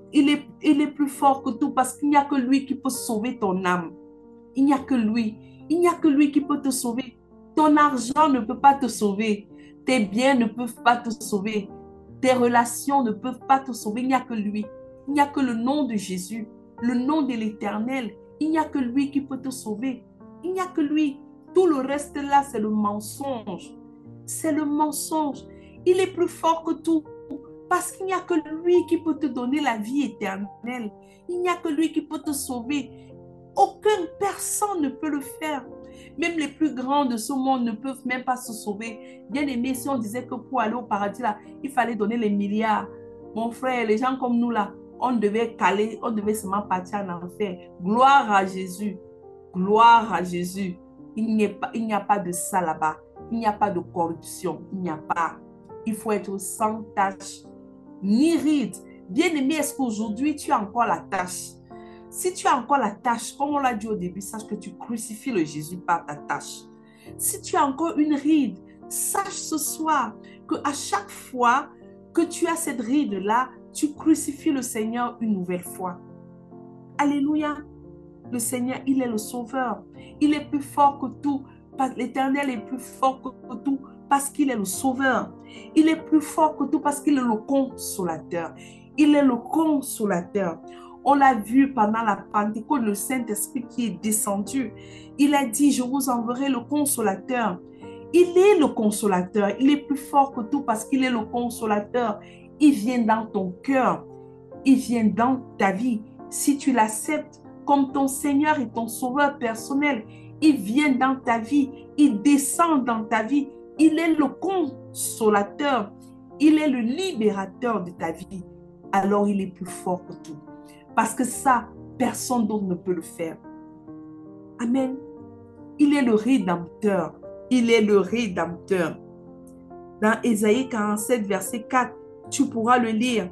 Il est, il est plus fort que tout parce qu'il n'y a que lui qui peut sauver ton âme. Il n'y a que lui. Il n'y a que lui qui peut te sauver. Ton argent ne peut pas te sauver. Tes biens ne peuvent pas te sauver. Tes relations ne peuvent pas te sauver. Il n'y a que lui. Il n'y a que le nom de Jésus, le nom de l'Éternel. Il n'y a que lui qui peut te sauver. Il n'y a que lui. Tout le reste là, c'est le mensonge. C'est le mensonge. Il est plus fort que tout parce qu'il n'y a que lui qui peut te donner la vie éternelle. Il n'y a que lui qui peut te sauver. Aucune personne ne peut le faire. Même les plus grands de ce monde ne peuvent même pas se sauver. Bien aimé, si on disait que pour aller au paradis, là, il fallait donner les milliards. Mon frère, les gens comme nous, là, on devait caler, on devait seulement partir en enfer. Gloire à Jésus. Gloire à Jésus. Il n'y a pas, il n'y a pas de ça là-bas. Il n'y a pas de corruption. Il n'y a pas. Il faut être sans tache, ni ride. Bien aimé, est-ce qu'aujourd'hui, tu as encore la tâche? Si tu as encore la tâche, comme on l'a dit au début, sache que tu crucifies le Jésus par ta tâche. Si tu as encore une ride, sache ce soir qu'à chaque fois que tu as cette ride-là, tu crucifies le Seigneur une nouvelle fois. Alléluia. Le Seigneur, il est le sauveur. Il est plus fort que tout. L'Éternel est plus fort que tout parce qu'il est le sauveur. Il est plus fort que tout parce qu'il est le consolateur. Il est le consolateur. On l'a vu pendant la Pentecôte, le Saint-Esprit qui est descendu. Il a dit, je vous enverrai le consolateur. Il est le consolateur. Il est plus fort que tout parce qu'il est le consolateur. Il vient dans ton cœur. Il vient dans ta vie. Si tu l'acceptes comme ton Seigneur et ton sauveur personnel, il vient dans ta vie. Il descend dans ta vie. Il est le consolateur. Il est le libérateur de ta vie. Alors il est plus fort que tout. Parce que ça, personne d'autre ne peut le faire. Amen. Il est le Rédempteur. Il est le Rédempteur. Dans Ésaïe quarante-sept, verset quatre, tu pourras le lire.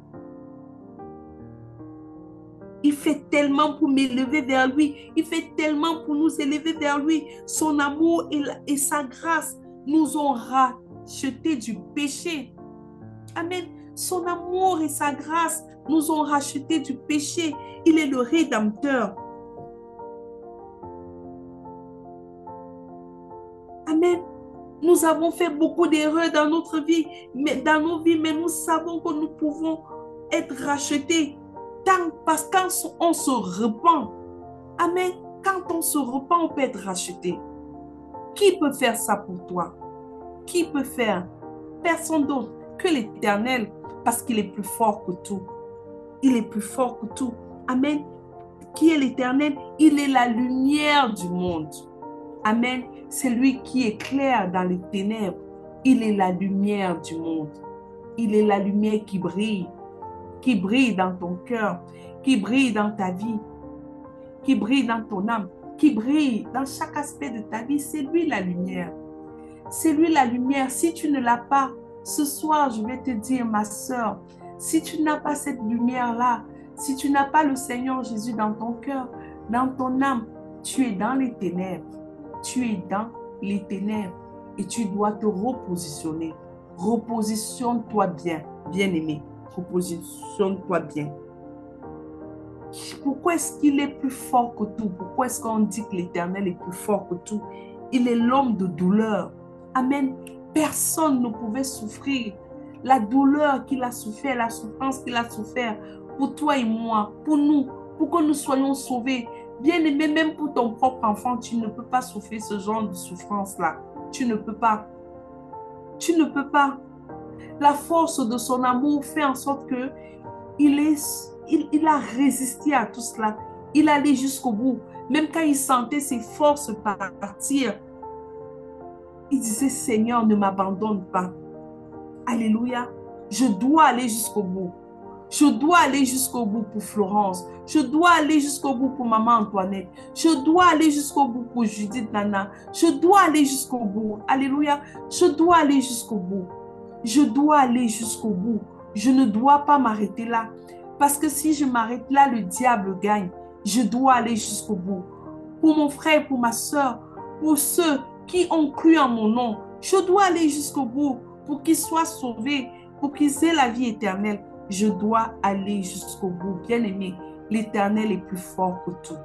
Il fait tellement pour m'élever vers lui. Il fait tellement pour nous élever vers lui. Son amour et, la, et sa grâce nous ont rachetés du péché. Amen. Son amour et sa grâce nous ont rachetés du péché. Il est le Rédempteur. Amen. Nous avons fait beaucoup d'erreurs dans notre vie, mais dans nos vies, mais nous savons que nous pouvons être rachetés. Tant, parce que quand on se repent, amen, quand on se repent, on peut être racheté. Qui peut faire ça pour toi? Qui peut faire? Personne d'autre que l'Éternel, parce qu'il est plus fort que tout. Il est plus fort que tout. Amen. Qui est l'Éternel? Il est la lumière du monde. Amen. C'est lui qui éclaire dans les ténèbres. Il est la lumière du monde. Il est la lumière qui brille. Qui brille dans ton cœur. Qui brille dans ta vie. Qui brille dans ton âme. Qui brille dans chaque aspect de ta vie. C'est lui la lumière. C'est lui la lumière. Si tu ne l'as pas, ce soir, je vais te dire, ma sœur, si tu n'as pas cette lumière-là, si tu n'as pas le Seigneur Jésus dans ton cœur, dans ton âme, tu es dans les ténèbres. Tu es dans les ténèbres et tu dois te repositionner. Repositionne-toi bien, bien-aimé. Repositionne-toi bien. Pourquoi est-ce qu'il est plus fort que tout? Pourquoi est-ce qu'on dit que l'Éternel est plus fort que tout? Il est l'homme de douleur. Amen. Personne ne pouvait souffrir la douleur qu'il a souffert, la souffrance qu'il a souffert pour toi et moi, pour nous, pour que nous soyons sauvés. Bien aimé, même pour ton propre enfant, tu ne peux pas souffrir ce genre de souffrance-là. Tu ne peux pas. Tu ne peux pas. La force de son amour fait en sorte que il, est, il, il a résisté à tout cela. Il allait jusqu'au bout. Même quand il sentait ses forces partir, il disait, Seigneur, ne m'abandonne pas. Alléluia. Je dois aller jusqu'au bout. Je dois aller jusqu'au bout pour Florence. Je dois aller jusqu'au bout pour Maman Antoinette. Je dois aller jusqu'au bout pour Judith Nana. Je dois aller jusqu'au bout. Alléluia. Je dois aller jusqu'au bout. Je dois aller jusqu'au bout. Je ne dois pas m'arrêter là. Parce que si je m'arrête là, le diable gagne. Je dois aller jusqu'au bout. Pour mon frère, pour ma soeur, pour ceux qui ont cru en mon nom, je dois aller jusqu'au bout pour qu'ils soient sauvés, pour qu'ils aient la vie éternelle. Je dois aller jusqu'au bout. Bien-aimé, l'Éternel est plus fort que tout.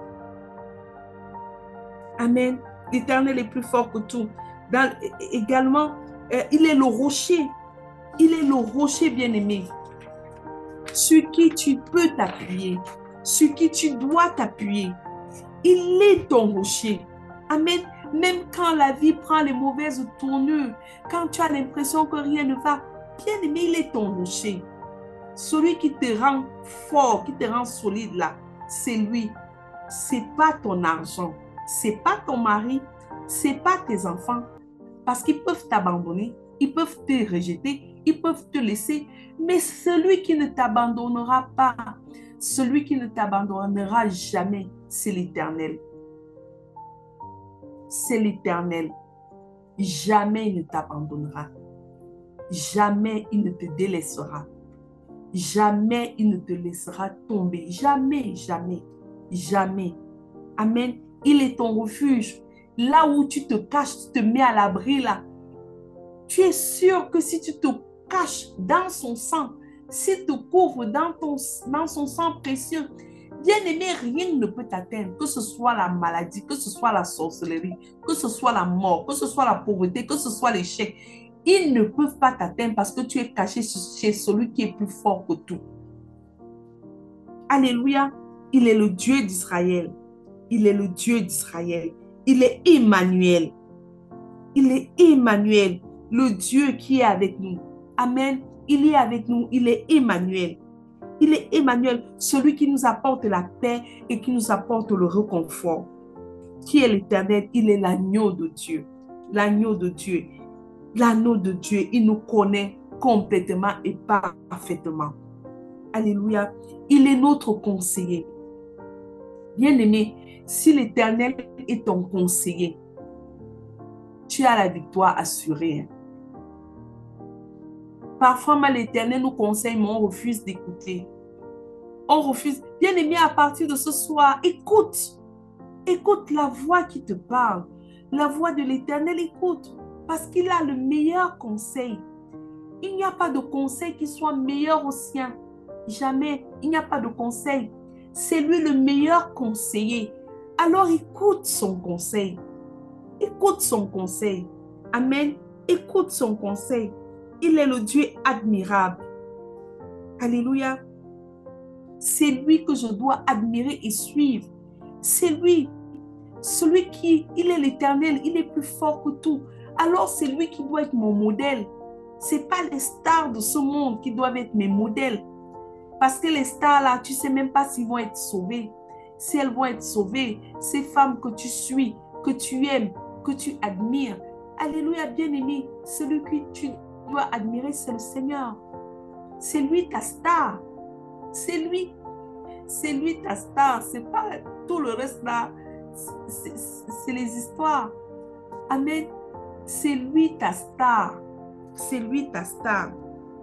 Amen. L'Éternel est plus fort que tout. Dans, également, euh, il est le rocher. Il est le rocher, bien-aimé, sur qui tu peux t'appuyer, sur qui tu dois t'appuyer. Il est ton rocher. Amen. Même quand la vie prend les mauvaises tournures, quand tu as l'impression que rien ne va, bien-aimé, il est ton rocher. Celui qui te rend fort, qui te rend solide là, c'est lui. C'est pas ton argent, c'est pas ton mari, c'est pas tes enfants. Parce qu'ils peuvent t'abandonner, ils peuvent te rejeter, ils peuvent te laisser. Mais celui qui ne t'abandonnera pas, celui qui ne t'abandonnera jamais, c'est l'Éternel. C'est l'Éternel. Jamais il ne t'abandonnera. Jamais il ne te délaissera. Jamais il ne te laissera tomber. Jamais, jamais, jamais. Amen. Il est ton refuge. Là où tu te caches, tu te mets à l'abri là. Tu es sûr que si tu te caches dans son sang, si tu te couvres dans, ton, dans son sang précieux, bien-aimé, rien ne peut t'atteindre, que ce soit la maladie, que ce soit la sorcellerie, que ce soit la mort, que ce soit la pauvreté, que ce soit l'échec. Ils ne peuvent pas t'atteindre parce que tu es caché chez celui qui est plus fort que tout. Alléluia. Il est le Dieu d'Israël. Il est le Dieu d'Israël. Il est Emmanuel. Il est Emmanuel, le Dieu qui est avec nous. Amen. Il est avec nous. Il est Emmanuel. Il est Emmanuel, celui qui nous apporte la paix et qui nous apporte le réconfort. Qui est l'Éternel? Il est l'agneau de Dieu. L'agneau de Dieu. L'agneau de Dieu, il nous connaît complètement et parfaitement. Alléluia. Il est notre conseiller. Bien-aimé, si l'Éternel est ton conseiller, tu as la victoire assurée. Parfois, l'Éternel nous conseille, mais on refuse d'écouter. On refuse. Bien-aimé, à partir de ce soir, écoute. Écoute la voix qui te parle. La voix de l'Éternel, écoute. Parce qu'il a le meilleur conseil. Il n'y a pas de conseil qui soit meilleur au sien. Jamais. Il n'y a pas de conseil. C'est lui le meilleur conseiller. Alors écoute son conseil. Écoute son conseil. Amen. Écoute son conseil. Il est le Dieu admirable. Alléluia. C'est lui que je dois admirer et suivre. C'est lui. Celui qui, il est l'Éternel, il est plus fort que tout. Alors c'est lui qui doit être mon modèle. Ce n'est pas les stars de ce monde qui doivent être mes modèles. Parce que les stars là, tu ne sais même pas s'ils vont être sauvés. Si elles vont être sauvées, ces femmes que tu suis, que tu aimes, que tu admires. Alléluia, bien-aimé, celui que tu dois admirer, c'est le Seigneur. C'est lui ta star. C'est lui. C'est lui ta star. Ce n'est pas tout le reste là. C'est les histoires. Amen. C'est lui ta star. C'est lui ta star.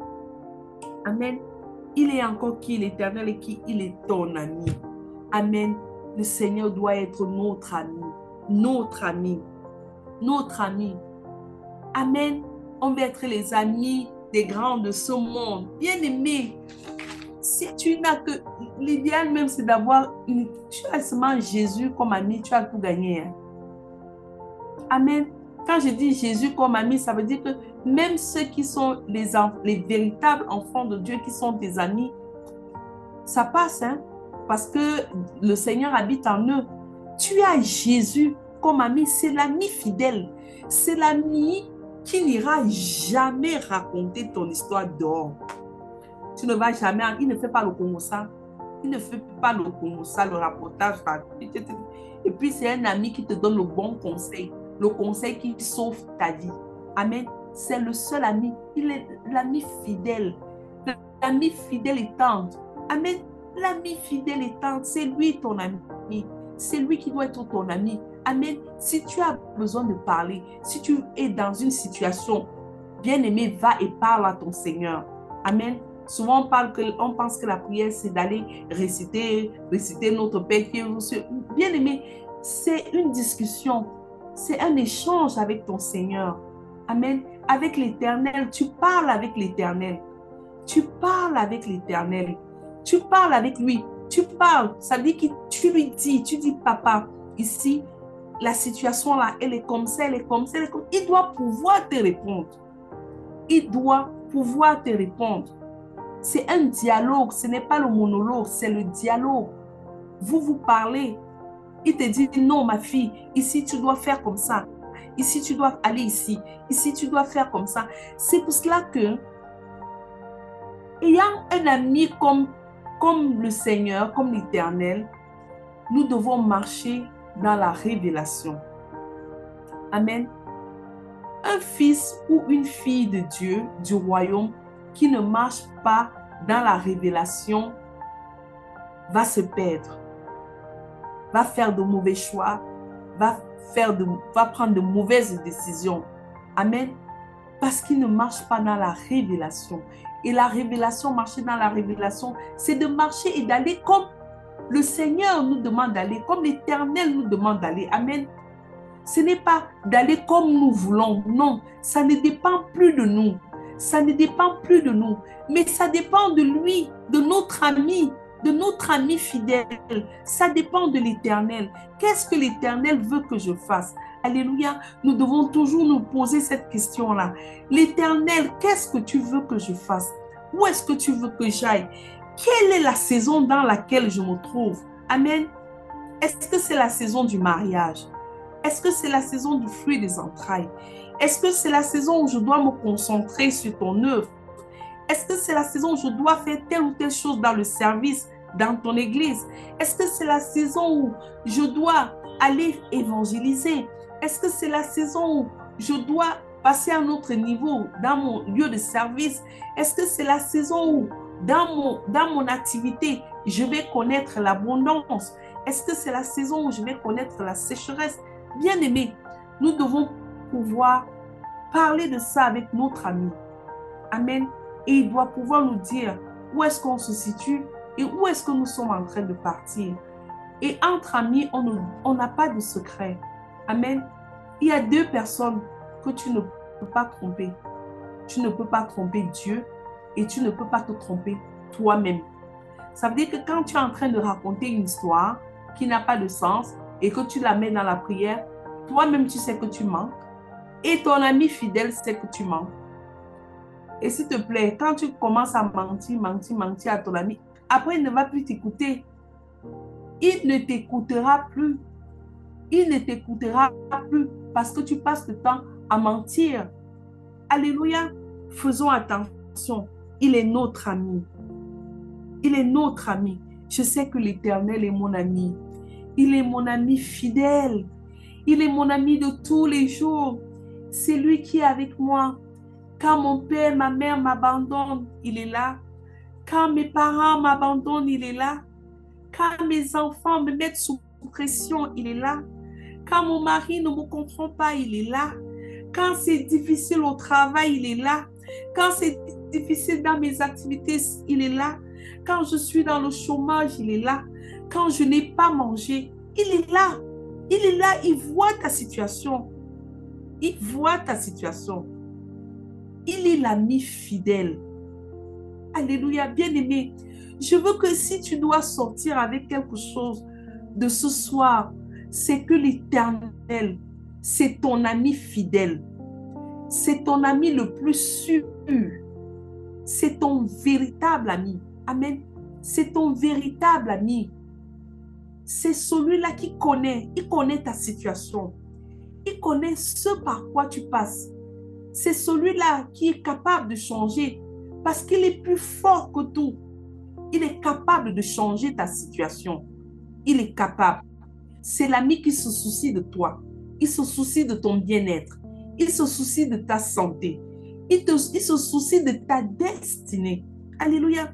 Amen. Il est encore qui l'Éternel et qui il est ton ami. Amen. Le Seigneur doit être notre ami. Notre ami. Notre ami. Amen. On veut être les amis des grands de ce monde. Bien-aimé, si tu n'as que... L'idéal même, c'est d'avoir une... Tu as seulement Jésus comme ami, tu as tout gagné. Hein? Amen. Quand je dis Jésus comme ami, ça veut dire que même ceux qui sont les, les véritables enfants de Dieu, qui sont tes amis, ça passe, hein? Parce que le Seigneur habite en eux. Tu as Jésus comme ami, c'est l'ami fidèle. C'est l'ami qui n'ira jamais raconter ton histoire dehors. Tu ne vas jamais, il ne fait pas le congossa, il ne fait pas le congossa, le rapportage. Et puis c'est un ami qui te donne le bon conseil, le conseil qui sauve ta vie. Amen. C'est le seul ami, il est l'ami fidèle, l'ami fidèle et tendre. Amen. L'ami fidèle et tendre, c'est lui ton ami. C'est lui qui doit être ton ami. Amen. Si tu as besoin de parler, si tu es dans une situation, bien-aimé, va et parle à ton Seigneur. Amen. Souvent, on, parle que, on pense que la prière, c'est d'aller réciter, réciter notre Père qui est aux cieux. Bien-aimé, c'est une discussion, c'est un échange avec ton Seigneur. Amen. Avec l'Éternel, tu parles avec l'Éternel. Tu parles avec l'Éternel. Tu parles avec lui. Tu parles. Ça veut dire que tu lui dis, tu dis, papa, ici, la situation là, elle est comme ça, elle est comme ça, elle est comme... Il doit pouvoir te répondre. Il doit pouvoir te répondre. C'est un dialogue, ce n'est pas le monologue, c'est le dialogue. Vous vous parlez. Il te dit, non, ma fille, ici, tu dois faire comme ça. Ici, tu dois aller ici. Ici, tu dois faire comme ça. C'est pour cela que, ayant un ami comme, comme le Seigneur, comme l'Éternel, nous devons marcher dans la révélation. Amen. Un fils ou une fille de Dieu, du royaume, qui ne marche pas dans la révélation, va se perdre, va faire de mauvais choix, va, faire de, va prendre de mauvaises décisions. Amen. Parce qu'il ne marche pas dans la révélation. Et la révélation, marcher dans la révélation, c'est de marcher et d'aller comme le Seigneur nous demande d'aller, comme l'Éternel nous demande d'aller. Amen. Ce n'est pas d'aller comme nous voulons. Non, ça ne dépend plus de nous. Ça ne dépend plus de nous. Mais ça dépend de lui, de notre ami, de notre ami fidèle. Ça dépend de l'Éternel. Qu'est-ce que l'Éternel veut que je fasse? Alléluia. Nous devons toujours nous poser cette question-là. L'Éternel, qu'est-ce que tu veux que je fasse? Où est-ce que tu veux que j'aille? Quelle est la saison dans laquelle je me trouve? Amen. Est-ce que c'est la saison du mariage? Est-ce que c'est la saison du fruit des entrailles? Est-ce que c'est la saison où je dois me concentrer sur ton œuvre? Est-ce que c'est la saison où je dois faire telle ou telle chose dans le service, dans ton église? Est-ce que c'est la saison où je dois aller évangéliser? Est-ce que c'est la saison où je dois passer à un autre niveau dans mon lieu de service? Est-ce que c'est la saison où dans mon, dans mon activité, je vais connaître l'abondance? Est-ce que c'est la saison où je vais connaître la sécheresse? Bien-aimés, nous devons pouvoir parler de ça avec notre ami. Amen. Et il doit pouvoir nous dire où est-ce qu'on se situe et où est-ce que nous sommes en train de partir. Et entre amis, on n'a pas de secret. Amen. Il y a deux personnes que tu ne peux pas tromper. Tu ne peux pas tromper Dieu et tu ne peux pas te tromper toi-même. Ça veut dire que quand tu es en train de raconter une histoire qui n'a pas de sens et que tu la mets dans la prière, toi-même tu sais que tu mens et ton ami fidèle sait que tu mens. Et s'il te plaît, quand tu commences à mentir, mentir, mentir à ton ami, après il ne va plus t'écouter. Il ne t'écoutera plus. Il ne t'écoutera plus parce que tu passes le temps à mentir. Alléluia. Faisons attention. Il est notre ami. Il est notre ami. Je sais que l'Éternel est mon ami. Il est mon ami fidèle. Il est mon ami de tous les jours. C'est lui qui est avec moi. Quand mon père, ma mère m'abandonnent, il est là. Quand mes parents m'abandonnent, il est là. Quand mes enfants me mettent sous pression, il est là. Quand mon mari ne me comprend pas, il est là. Quand c'est difficile au travail, il est là. Quand c'est difficile dans mes activités, il est là. Quand je suis dans le chômage, il est là. Quand je n'ai pas mangé, il est là. Il est là, il voit ta situation. Il voit ta situation. Il est l'ami fidèle. Alléluia, bien-aimé. Je veux que si tu dois sortir avec quelque chose de ce soir, c'est que l'Éternel, c'est ton ami fidèle. C'est ton ami le plus sûr. C'est ton véritable ami. Amen. C'est ton véritable ami. C'est celui-là qui connaît, il connaît ta situation. Il connaît ce par quoi tu passes. C'est celui-là qui est capable de changer parce qu'il est plus fort que tout. Il est capable de changer ta situation. Il est capable. C'est l'ami qui se soucie de toi. Il se soucie de ton bien-être. Il se soucie de ta santé. Il, te, il se soucie de ta destinée. Alléluia.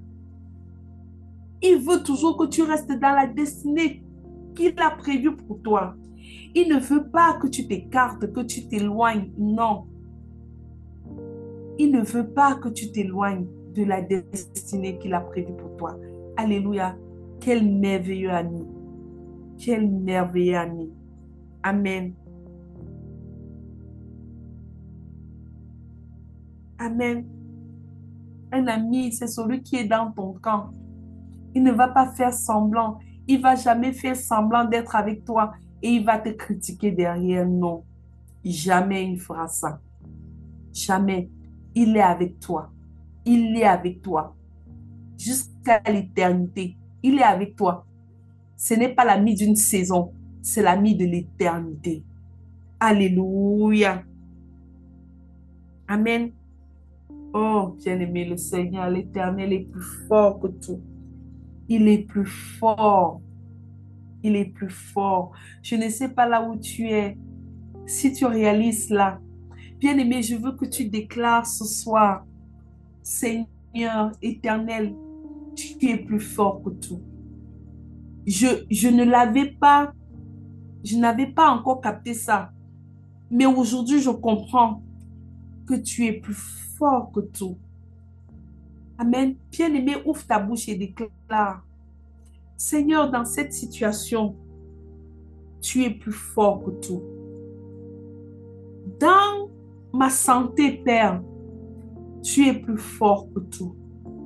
Il veut toujours que tu restes dans la destinée qu'il a prévue pour toi. Il ne veut pas que tu t'écartes, que tu t'éloignes. Non. Il ne veut pas que tu t'éloignes de la destinée qu'il a prévue pour toi. Alléluia. Quel merveilleux ami. Quel merveilleux ami. Amen. Amen. Un ami, c'est celui qui est dans ton camp. Il ne va pas faire semblant. Il va jamais faire semblant d'être avec toi et il va te critiquer derrière. Non, jamais il fera ça. Jamais. Il est avec toi. Il est avec toi. Jusqu'à l'éternité. Il est avec toi. Ce n'est pas l'ami d'une saison, c'est l'ami de l'éternité. Alléluia. Amen. Oh, bien-aimé, le Seigneur, l'Éternel est plus fort que tout. Il est plus fort. Il est plus fort. Je ne sais pas là où tu es. Si tu réalises là, bien-aimé, je veux que tu déclares ce soir, Seigneur éternel, tu es plus fort que tout. Je, je ne l'avais pas, je n'avais pas encore capté ça. Mais aujourd'hui, je comprends que tu es plus fort que tout. Amen. Bien-aimé, ouvre ta bouche et déclare, Seigneur, dans cette situation, tu es plus fort que tout. Dans ma santé, Père, tu es plus fort que tout.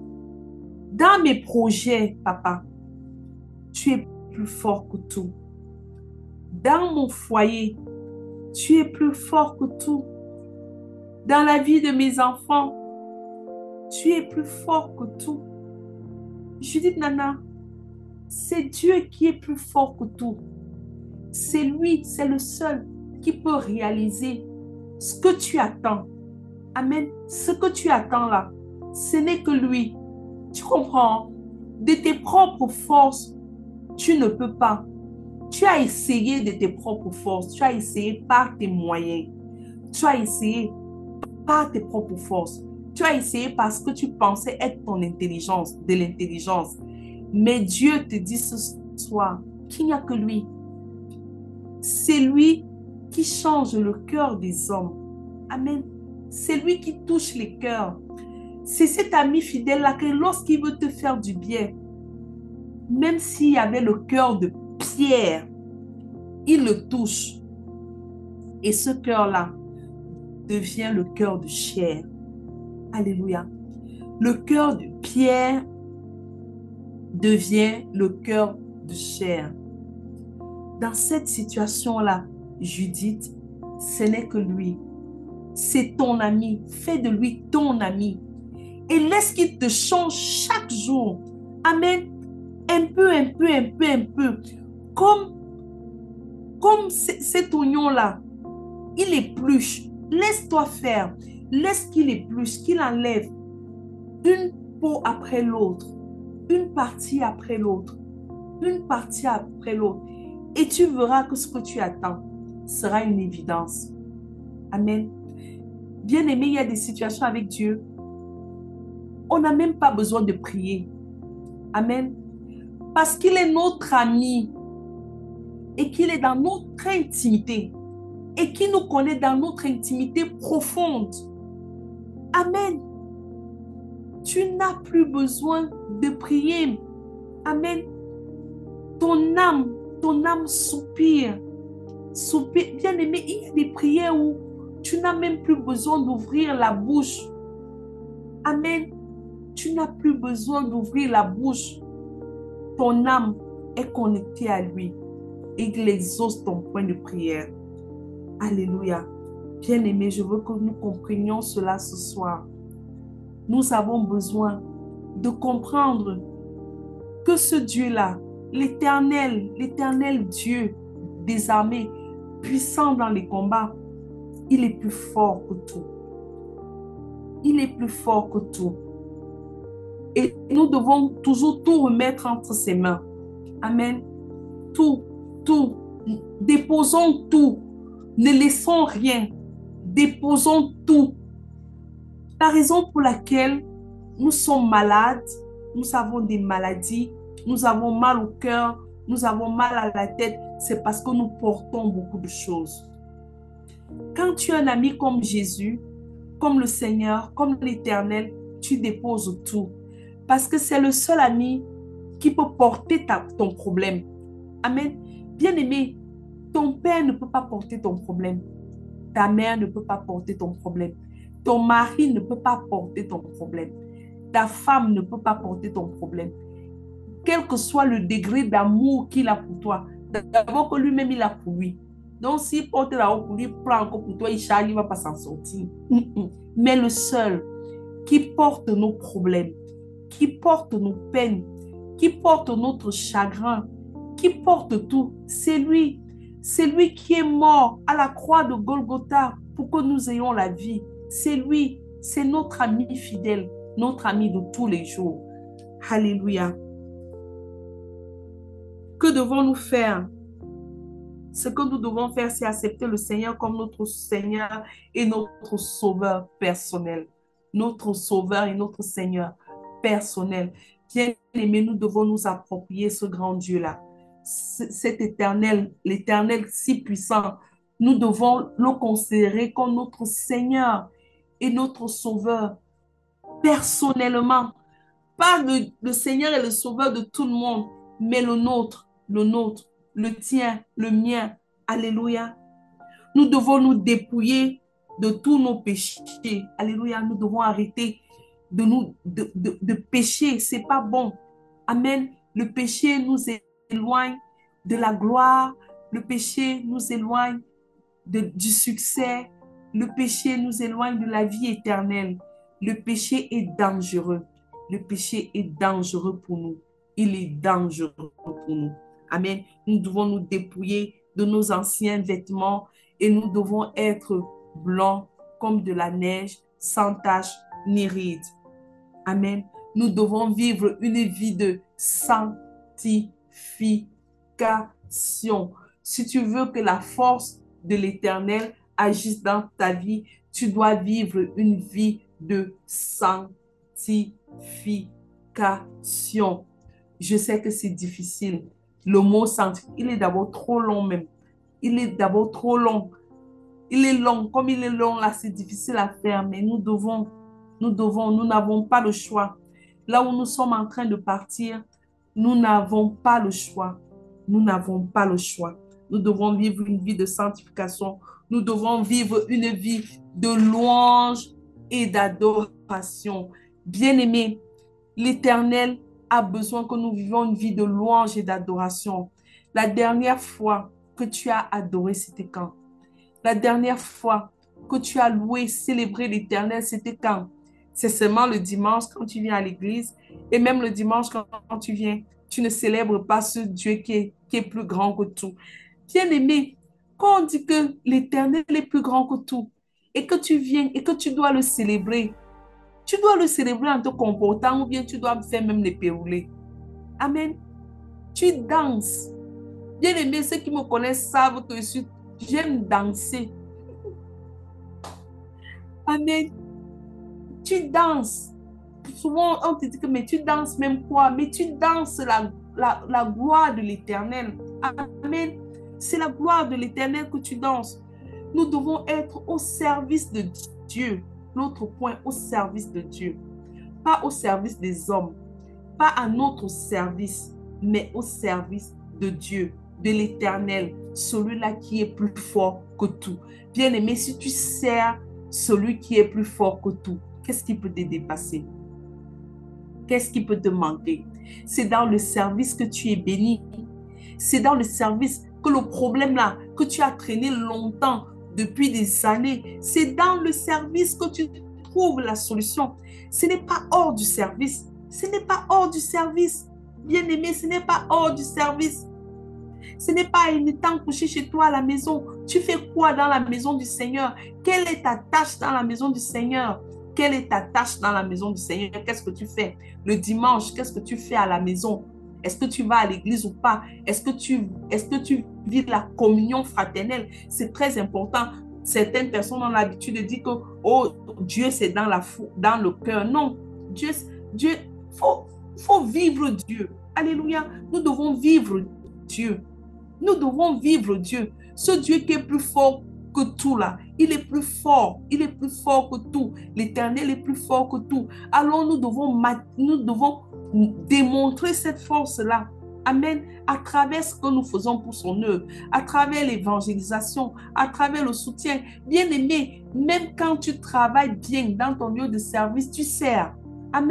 Dans mes projets, Papa, tu es plus fort que tout. Dans mon foyer, tu es plus fort que tout. Dans la vie de mes enfants, tu es plus fort que tout. Judith Nana, c'est Dieu qui est plus fort que tout. C'est lui, c'est le seul qui peut réaliser ce que tu attends. Amen. Ce que tu attends là, ce n'est que lui. Tu comprends? De tes propres forces, tu ne peux pas. Tu as essayé de tes propres forces. Tu as essayé par tes moyens. Tu as essayé par tes propres forces. Tu as essayé parce que tu pensais être ton intelligence, de l'intelligence. Mais Dieu te dit ce soir qu'il n'y a que lui. C'est lui qui change le cœur des hommes. Amen. C'est lui qui touche les cœurs. C'est cet ami fidèle-là que lorsqu'il veut te faire du bien, même s'il y avait le cœur de pierre, il le touche. Et ce cœur-là devient le cœur de chair. Alléluia. Le cœur de pierre devient le cœur de chair. Dans cette situation-là, Judith, ce n'est que lui. C'est ton ami. Fais de lui ton ami. Et laisse qu'il te change chaque jour. Amen. Un peu, un peu, un peu, un peu. Comme, comme cet oignon-là, il épluche. Laisse-toi faire. Laisse qu'il épluche, qu'il enlève une peau après l'autre. Une partie après l'autre. Une partie après l'autre. Et tu verras que ce que tu attends sera une évidence. Amen. Bien-aimé, il y a des situations avec Dieu. On n'a même pas besoin de prier. Amen. Parce qu'il est notre ami et qu'il est dans notre intimité et qu'il nous connaît dans notre intimité profonde. Amen. Tu n'as plus besoin de prier. Amen. Ton âme, ton âme soupire. Soupire. Bien-aimé, il y a des prières où tu n'as même plus besoin d'ouvrir la bouche. Amen. Tu n'as plus besoin d'ouvrir la bouche. Ton âme est connectée à lui et il exauce ton point de prière. Alléluia. Bien-aimé, je veux que nous comprenions cela ce soir. Nous avons besoin de comprendre que ce Dieu-là, l'Éternel, l'Éternel Dieu des armées, puissant dans les combats, il est plus fort que tout. Il est plus fort que tout. Et nous devons toujours tout remettre entre ses mains. Amen. Tout, tout. Déposons tout. Ne laissons rien. Déposons tout. La raison pour laquelle nous sommes malades, nous avons des maladies, nous avons mal au cœur, nous avons mal à la tête, c'est parce que nous portons beaucoup de choses. Quand tu as un ami comme Jésus, comme le Seigneur, comme l'Éternel, tu déposes tout. Parce que c'est le seul ami qui peut porter ta, ton problème. Amen. Bien-aimé, ton père ne peut pas porter ton problème. Ta mère ne peut pas porter ton problème. Ton mari ne peut pas porter ton problème. ta femme ne peut pas porter ton problème. Quel que soit le degré d'amour qu'il a pour toi, d'abord que lui-même il a pour lui. Donc, s'il porte la haut pour lui, prend encore pour toi, il charge, il ne va pas s'en sortir. Mais le seul qui porte nos problèmes, qui porte nos peines, qui porte notre chagrin, qui porte tout, c'est lui. C'est lui qui est mort à la croix de Golgotha pour que nous ayons la vie. C'est lui, c'est notre ami fidèle, notre ami de tous les jours. Alléluia. Que devons-nous faire? Ce que nous devons faire, c'est accepter le Seigneur comme notre Seigneur et notre Sauveur personnel. Notre Sauveur et notre Seigneur personnel. Bien-aimés, nous devons nous approprier ce grand Dieu-là. Cet éternel, l'éternel si puissant, nous devons le considérer comme notre Seigneur et notre Sauveur personnellement. Pas le, le Seigneur et le Sauveur de tout le monde, mais le nôtre, le nôtre, le tien, le mien. Alléluia. Nous devons nous dépouiller de tous nos péchés. Alléluia. Nous devons arrêter de nous de, de, de pécher. C'est pas bon. Amen. Le péché nous éloigne de la gloire. Le péché nous éloigne de, du succès. Le péché nous éloigne de la vie éternelle. Le péché est dangereux. Le péché est dangereux pour nous. Il est dangereux pour nous. Amen. Nous devons nous dépouiller de nos anciens vêtements et nous devons être blancs comme de la neige, sans tache ni ride. Amen. Nous devons vivre une vie de sanctification. Si tu veux que la force de l'Éternel agisse dans ta vie, tu dois vivre une vie de sanctification. Je sais que c'est difficile. Le mot sanctification, il est d'abord trop long même. Il est d'abord trop long. Il est long. Comme il est long, là, c'est difficile à faire. Mais nous devons, nous devons, nous n'avons pas le choix. Là où nous sommes en train de partir, nous n'avons pas le choix. Nous n'avons pas le choix. Nous devons vivre une vie de sanctification. Nous devons vivre une vie de louange et d'adoration. Bien-aimés, l'Éternel a besoin que nous vivions une vie de louange et d'adoration. La dernière fois que tu as adoré, c'était quand? La dernière fois que tu as loué, célébré l'Éternel, c'était quand? C'est seulement le dimanche quand tu viens à l'église. Et même le dimanche quand, quand tu viens, tu ne célèbres pas ce Dieu qui est, qui est plus grand que tout. Bien-aimé, quand on dit que l'Éternel est plus grand que tout et que tu viens et que tu dois le célébrer, tu dois le célébrer en te comportant ou bien tu dois faire même les péroulés. Amen. Tu danses. Bien-aimé, ceux qui me connaissent savent que je suis, j'aime danser. Amen. Tu danses. Souvent, on te dit que mais tu danses même quoi? Mais tu danses la, la, la gloire de l'Éternel. Amen. C'est la gloire de l'Éternel que tu danses. Nous devons être au service de Dieu. L'autre point, au service de Dieu. Pas au service des hommes. Pas à notre service, mais au service de Dieu, de l'Éternel, celui-là qui est plus fort que tout. Bien-aimé, si tu sers celui qui est plus fort que tout, qu'est-ce qui peut te dépasser? Qu'est-ce qui peut te manquer? C'est dans le service que tu es béni. C'est dans le service que le problème là, que tu as traîné longtemps, depuis des années, c'est dans le service que tu trouves la solution. Ce n'est pas hors du service. Ce n'est pas hors du service. Bien-aimé, ce n'est pas hors du service. Ce n'est pas en étant couché chez toi à la maison. Tu fais quoi dans la maison du Seigneur? Quelle est ta tâche dans la maison du Seigneur? Quelle est ta tâche dans la maison du Seigneur? Qu'est-ce que tu fais? Le dimanche, qu'est-ce que tu fais à la maison? Est-ce que tu vas à l'église ou pas? Est-ce que tu, est-ce que tu vis la communion fraternelle? C'est très important. Certaines personnes ont l'habitude de dire que oh, Dieu, c'est dans, la, dans le cœur. Non, Dieu, Dieu, faut, faut vivre Dieu. Alléluia. Nous devons vivre Dieu. Nous devons vivre Dieu. Ce Dieu qui est plus fort que tout là. Il est plus fort. Il est plus fort que tout. L'Éternel est plus fort que tout. Alors nous devons, nous devons démontrer cette force-là. Amen. À travers ce que nous faisons pour son œuvre, à travers l'évangélisation, à travers le soutien. Bien aimé, même quand tu travailles bien dans ton lieu de service, tu sers. Amen.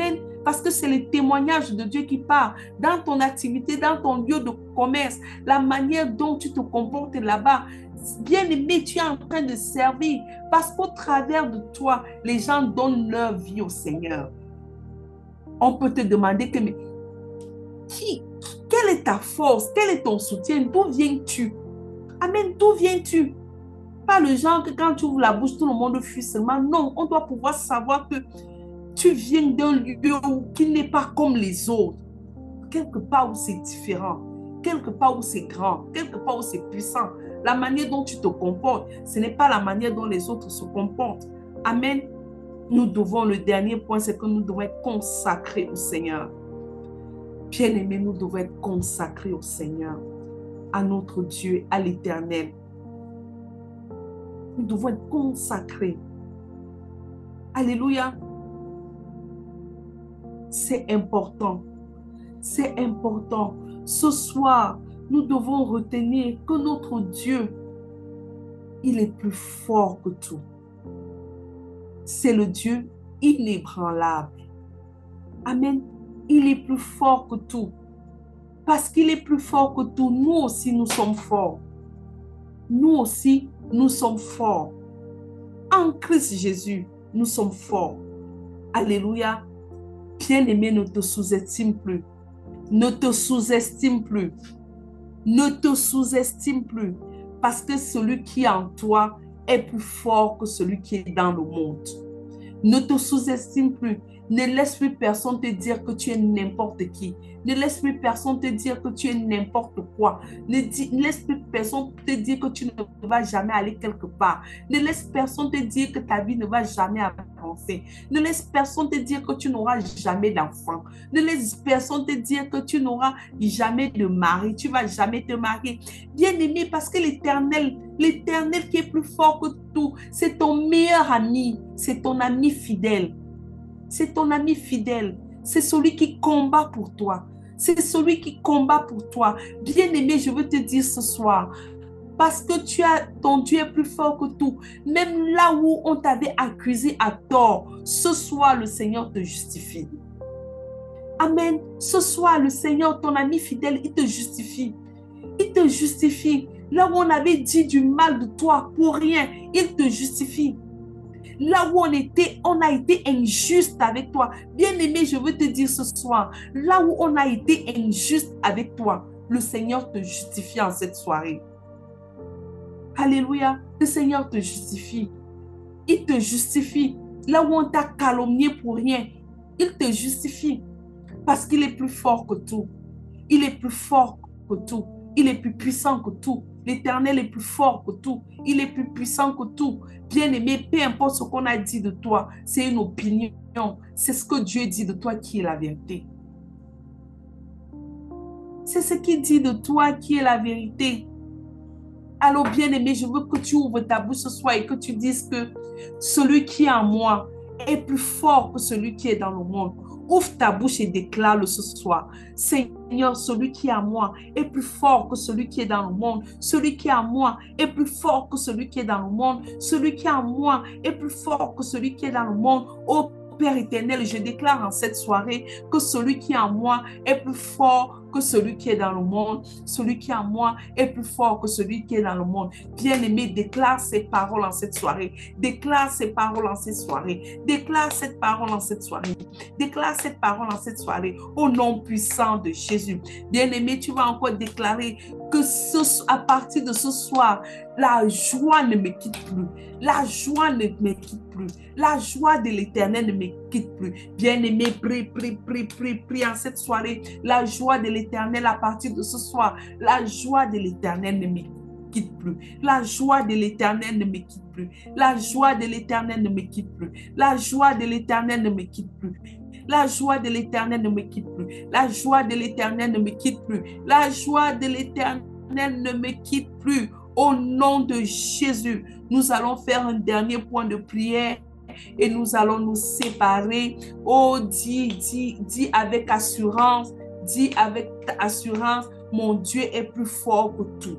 parce que c'est le témoignage de Dieu qui part dans ton activité, dans ton lieu de commerce, la manière dont tu te comportes là-bas. Bien-aimé, tu es en train de servir parce qu'au travers de toi, les gens donnent leur vie au Seigneur. On peut te demander que, mais qui, quelle est ta force? Quel est ton soutien? D'où viens-tu? Amen, d'où viens-tu? Pas le genre que quand tu ouvres la bouche, tout le monde fuit seulement. Non, on doit pouvoir savoir que tu viens d'un lieu qui n'est pas comme les autres. Quelque part où c'est différent, quelque part où c'est grand, quelque part où c'est puissant. La manière dont tu te comportes, ce n'est pas la manière dont les autres se comportent. Amen. Nous devons, le dernier point, c'est que nous devons être consacrés au Seigneur. Bien-aimés, nous devons être consacrés au Seigneur, à notre Dieu, à l'Éternel. Nous devons être consacrés. Alléluia. C'est important. C'est important. Ce soir, nous devons retenir que notre Dieu, il est plus fort que tout. C'est le Dieu inébranlable. Amen. Il est plus fort que tout. Parce qu'il est plus fort que tout, nous aussi, nous sommes forts. Nous aussi, nous sommes forts. En Christ Jésus, nous sommes forts. Alléluia. Bien-aimé, ne te sous-estime plus. Ne te sous-estime plus. Ne te sous-estime plus. Parce que celui qui est en toi est plus fort que celui qui est dans le monde. Ne te sous-estime plus. Ne laisse plus personne te dire que tu es n'importe qui. Ne laisse plus personne te dire que tu es n'importe quoi. Ne, dis, ne laisse plus personne te dire que tu ne vas jamais aller quelque part. Ne laisse personne te dire que ta vie ne va jamais avancer. Ne laisse personne te dire que tu n'auras jamais d'enfant. Ne laisse personne te dire que tu n'auras jamais de mari. Tu ne vas jamais te marier. Bien-aimé, parce que l'Éternel, l'Éternel qui est plus fort que tout, c'est ton meilleur ami. C'est ton ami fidèle. C'est ton ami fidèle. C'est celui qui combat pour toi. C'est celui qui combat pour toi. Bien-aimé, je veux te dire ce soir, parce que tu as, ton Dieu est plus fort que tout. Même là où on t'avait accusé à tort, ce soir, le Seigneur te justifie. Amen. Ce soir, le Seigneur, ton ami fidèle, il te justifie. Il te justifie. Là où on avait dit du mal de toi pour rien, il te justifie. Là où on était, on a été injuste avec toi. Bien-aimé, je veux te dire ce soir, là où on a été injuste avec toi, le Seigneur te justifie en cette soirée. Alléluia, le Seigneur te justifie. Il te justifie. Là où on t'a calomnié pour rien, il te justifie. Parce qu'il est plus fort que tout. Il est plus fort que tout. Il est plus puissant que tout. L'Éternel est plus fort que tout. Il est plus puissant que tout. Bien-aimé, peu importe ce qu'on a dit de toi, c'est une opinion. C'est ce que Dieu dit de toi qui est la vérité. C'est ce qu'il dit de toi qui est la vérité. Alors, bien-aimé, je veux que tu ouvres ta bouche ce soir et que tu dises que celui qui est en moi est plus fort que celui qui est dans le monde. Ouvre ta bouche et déclare-le ce soir. Seigneur, celui qui est à moi est plus fort que celui qui est dans le monde. Celui qui est à moi est plus fort que celui qui est dans le monde. Celui qui est à moi est plus fort que celui qui est dans le monde. Oh Père éternel, je déclare en cette soirée que celui qui est en moi est plus fort que celui qui est dans le monde. Celui qui est en moi est plus fort que celui qui est dans le monde. Bien-aimé, déclare ces paroles en cette soirée. Déclare ces paroles en cette soirée. Déclare cette parole en cette soirée. Déclare cette parole en cette soirée. Au nom puissant de Jésus. Bien-aimé, tu vas encore déclarer que ce, à partir de ce soir, la joie ne me quitte plus. La joie ne me quitte plus. La joie de l'Éternel ne me quitte plus. Bien-aimé, prie, prie, prie, prie, prie en cette soirée. La joie de l'Éternel à partir de ce soir. La joie de l'Éternel ne me quitte plus. La joie de l'Éternel ne me quitte plus. La joie de l'Éternel ne me quitte plus. La joie de l'Éternel ne me quitte plus. La joie de l'Éternel ne me quitte plus. La joie de l'Éternel ne me quitte plus. La joie de l'Éternel ne me quitte plus. Au nom de Jésus, nous allons faire un dernier point de prière et nous allons nous séparer. Oh, dis, dis, dis avec assurance, dis avec assurance, mon Dieu est plus fort que tout.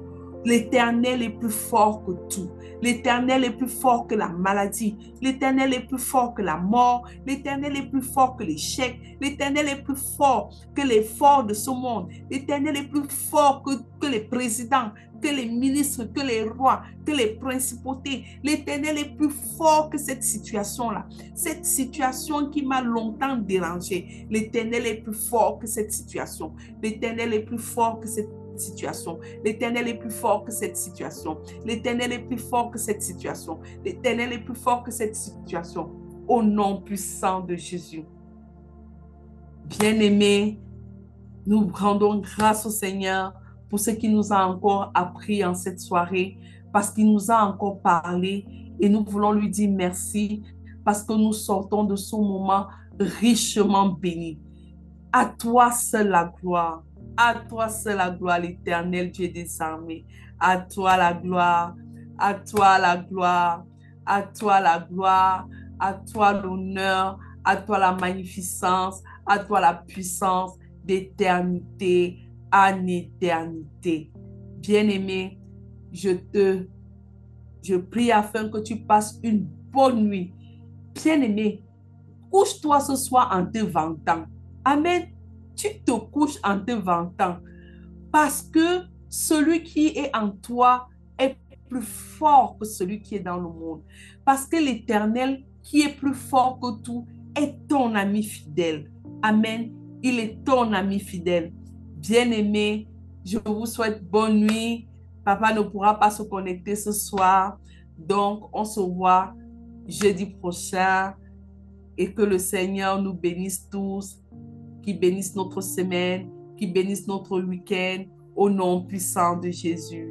L'Éternel est plus fort que tout. L'Éternel est plus fort que la maladie. L'Éternel est plus fort que la mort. L'Éternel est plus fort que l'échec. L'Éternel est plus fort que les forts de ce monde. L'Éternel est plus fort que, que les présidents, que les ministres, que les rois, que les principautés. L'Éternel est plus fort que cette situation-là. Cette situation qui m'a longtemps dérangé. L'Éternel est plus fort que cette situation. L'Éternel est plus fort que cette situation. L'Éternel est plus fort que cette situation. L'Éternel est plus fort que cette situation. L'Éternel est plus fort que cette situation. Au nom puissant de Jésus. Bien-aimés, nous rendons grâce au Seigneur pour ce qu'il nous a encore appris en cette soirée, parce qu'il nous a encore parlé et nous voulons lui dire merci parce que nous sortons de ce moment richement béni. À toi seul la gloire. À toi seul la gloire, l'Éternel Dieu des armées. À toi la gloire. À toi la gloire. À toi la gloire. À toi l'honneur. À toi la magnificence. À toi la puissance d'éternité en éternité. Bien-aimé, je te, je prie afin que tu passes une bonne nuit. Bien-aimé, couche-toi ce soir en te vantant. Amen. Tu te couches en te vantant parce que celui qui est en toi est plus fort que celui qui est dans le monde. Parce que l'Éternel, qui est plus fort que tout, est ton ami fidèle. Amen. Il est ton ami fidèle. Bien-aimé, je vous souhaite bonne nuit. Papa ne pourra pas se connecter ce soir. Donc, on se voit jeudi prochain. Et que le Seigneur nous bénisse tous, qu'il bénisse notre semaine, qu'il bénisse notre week-end, au nom puissant de Jésus.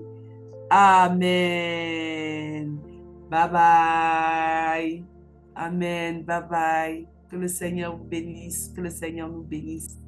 Amen. Bye bye. Amen. Bye bye. Que le Seigneur vous bénisse, que le Seigneur nous bénisse.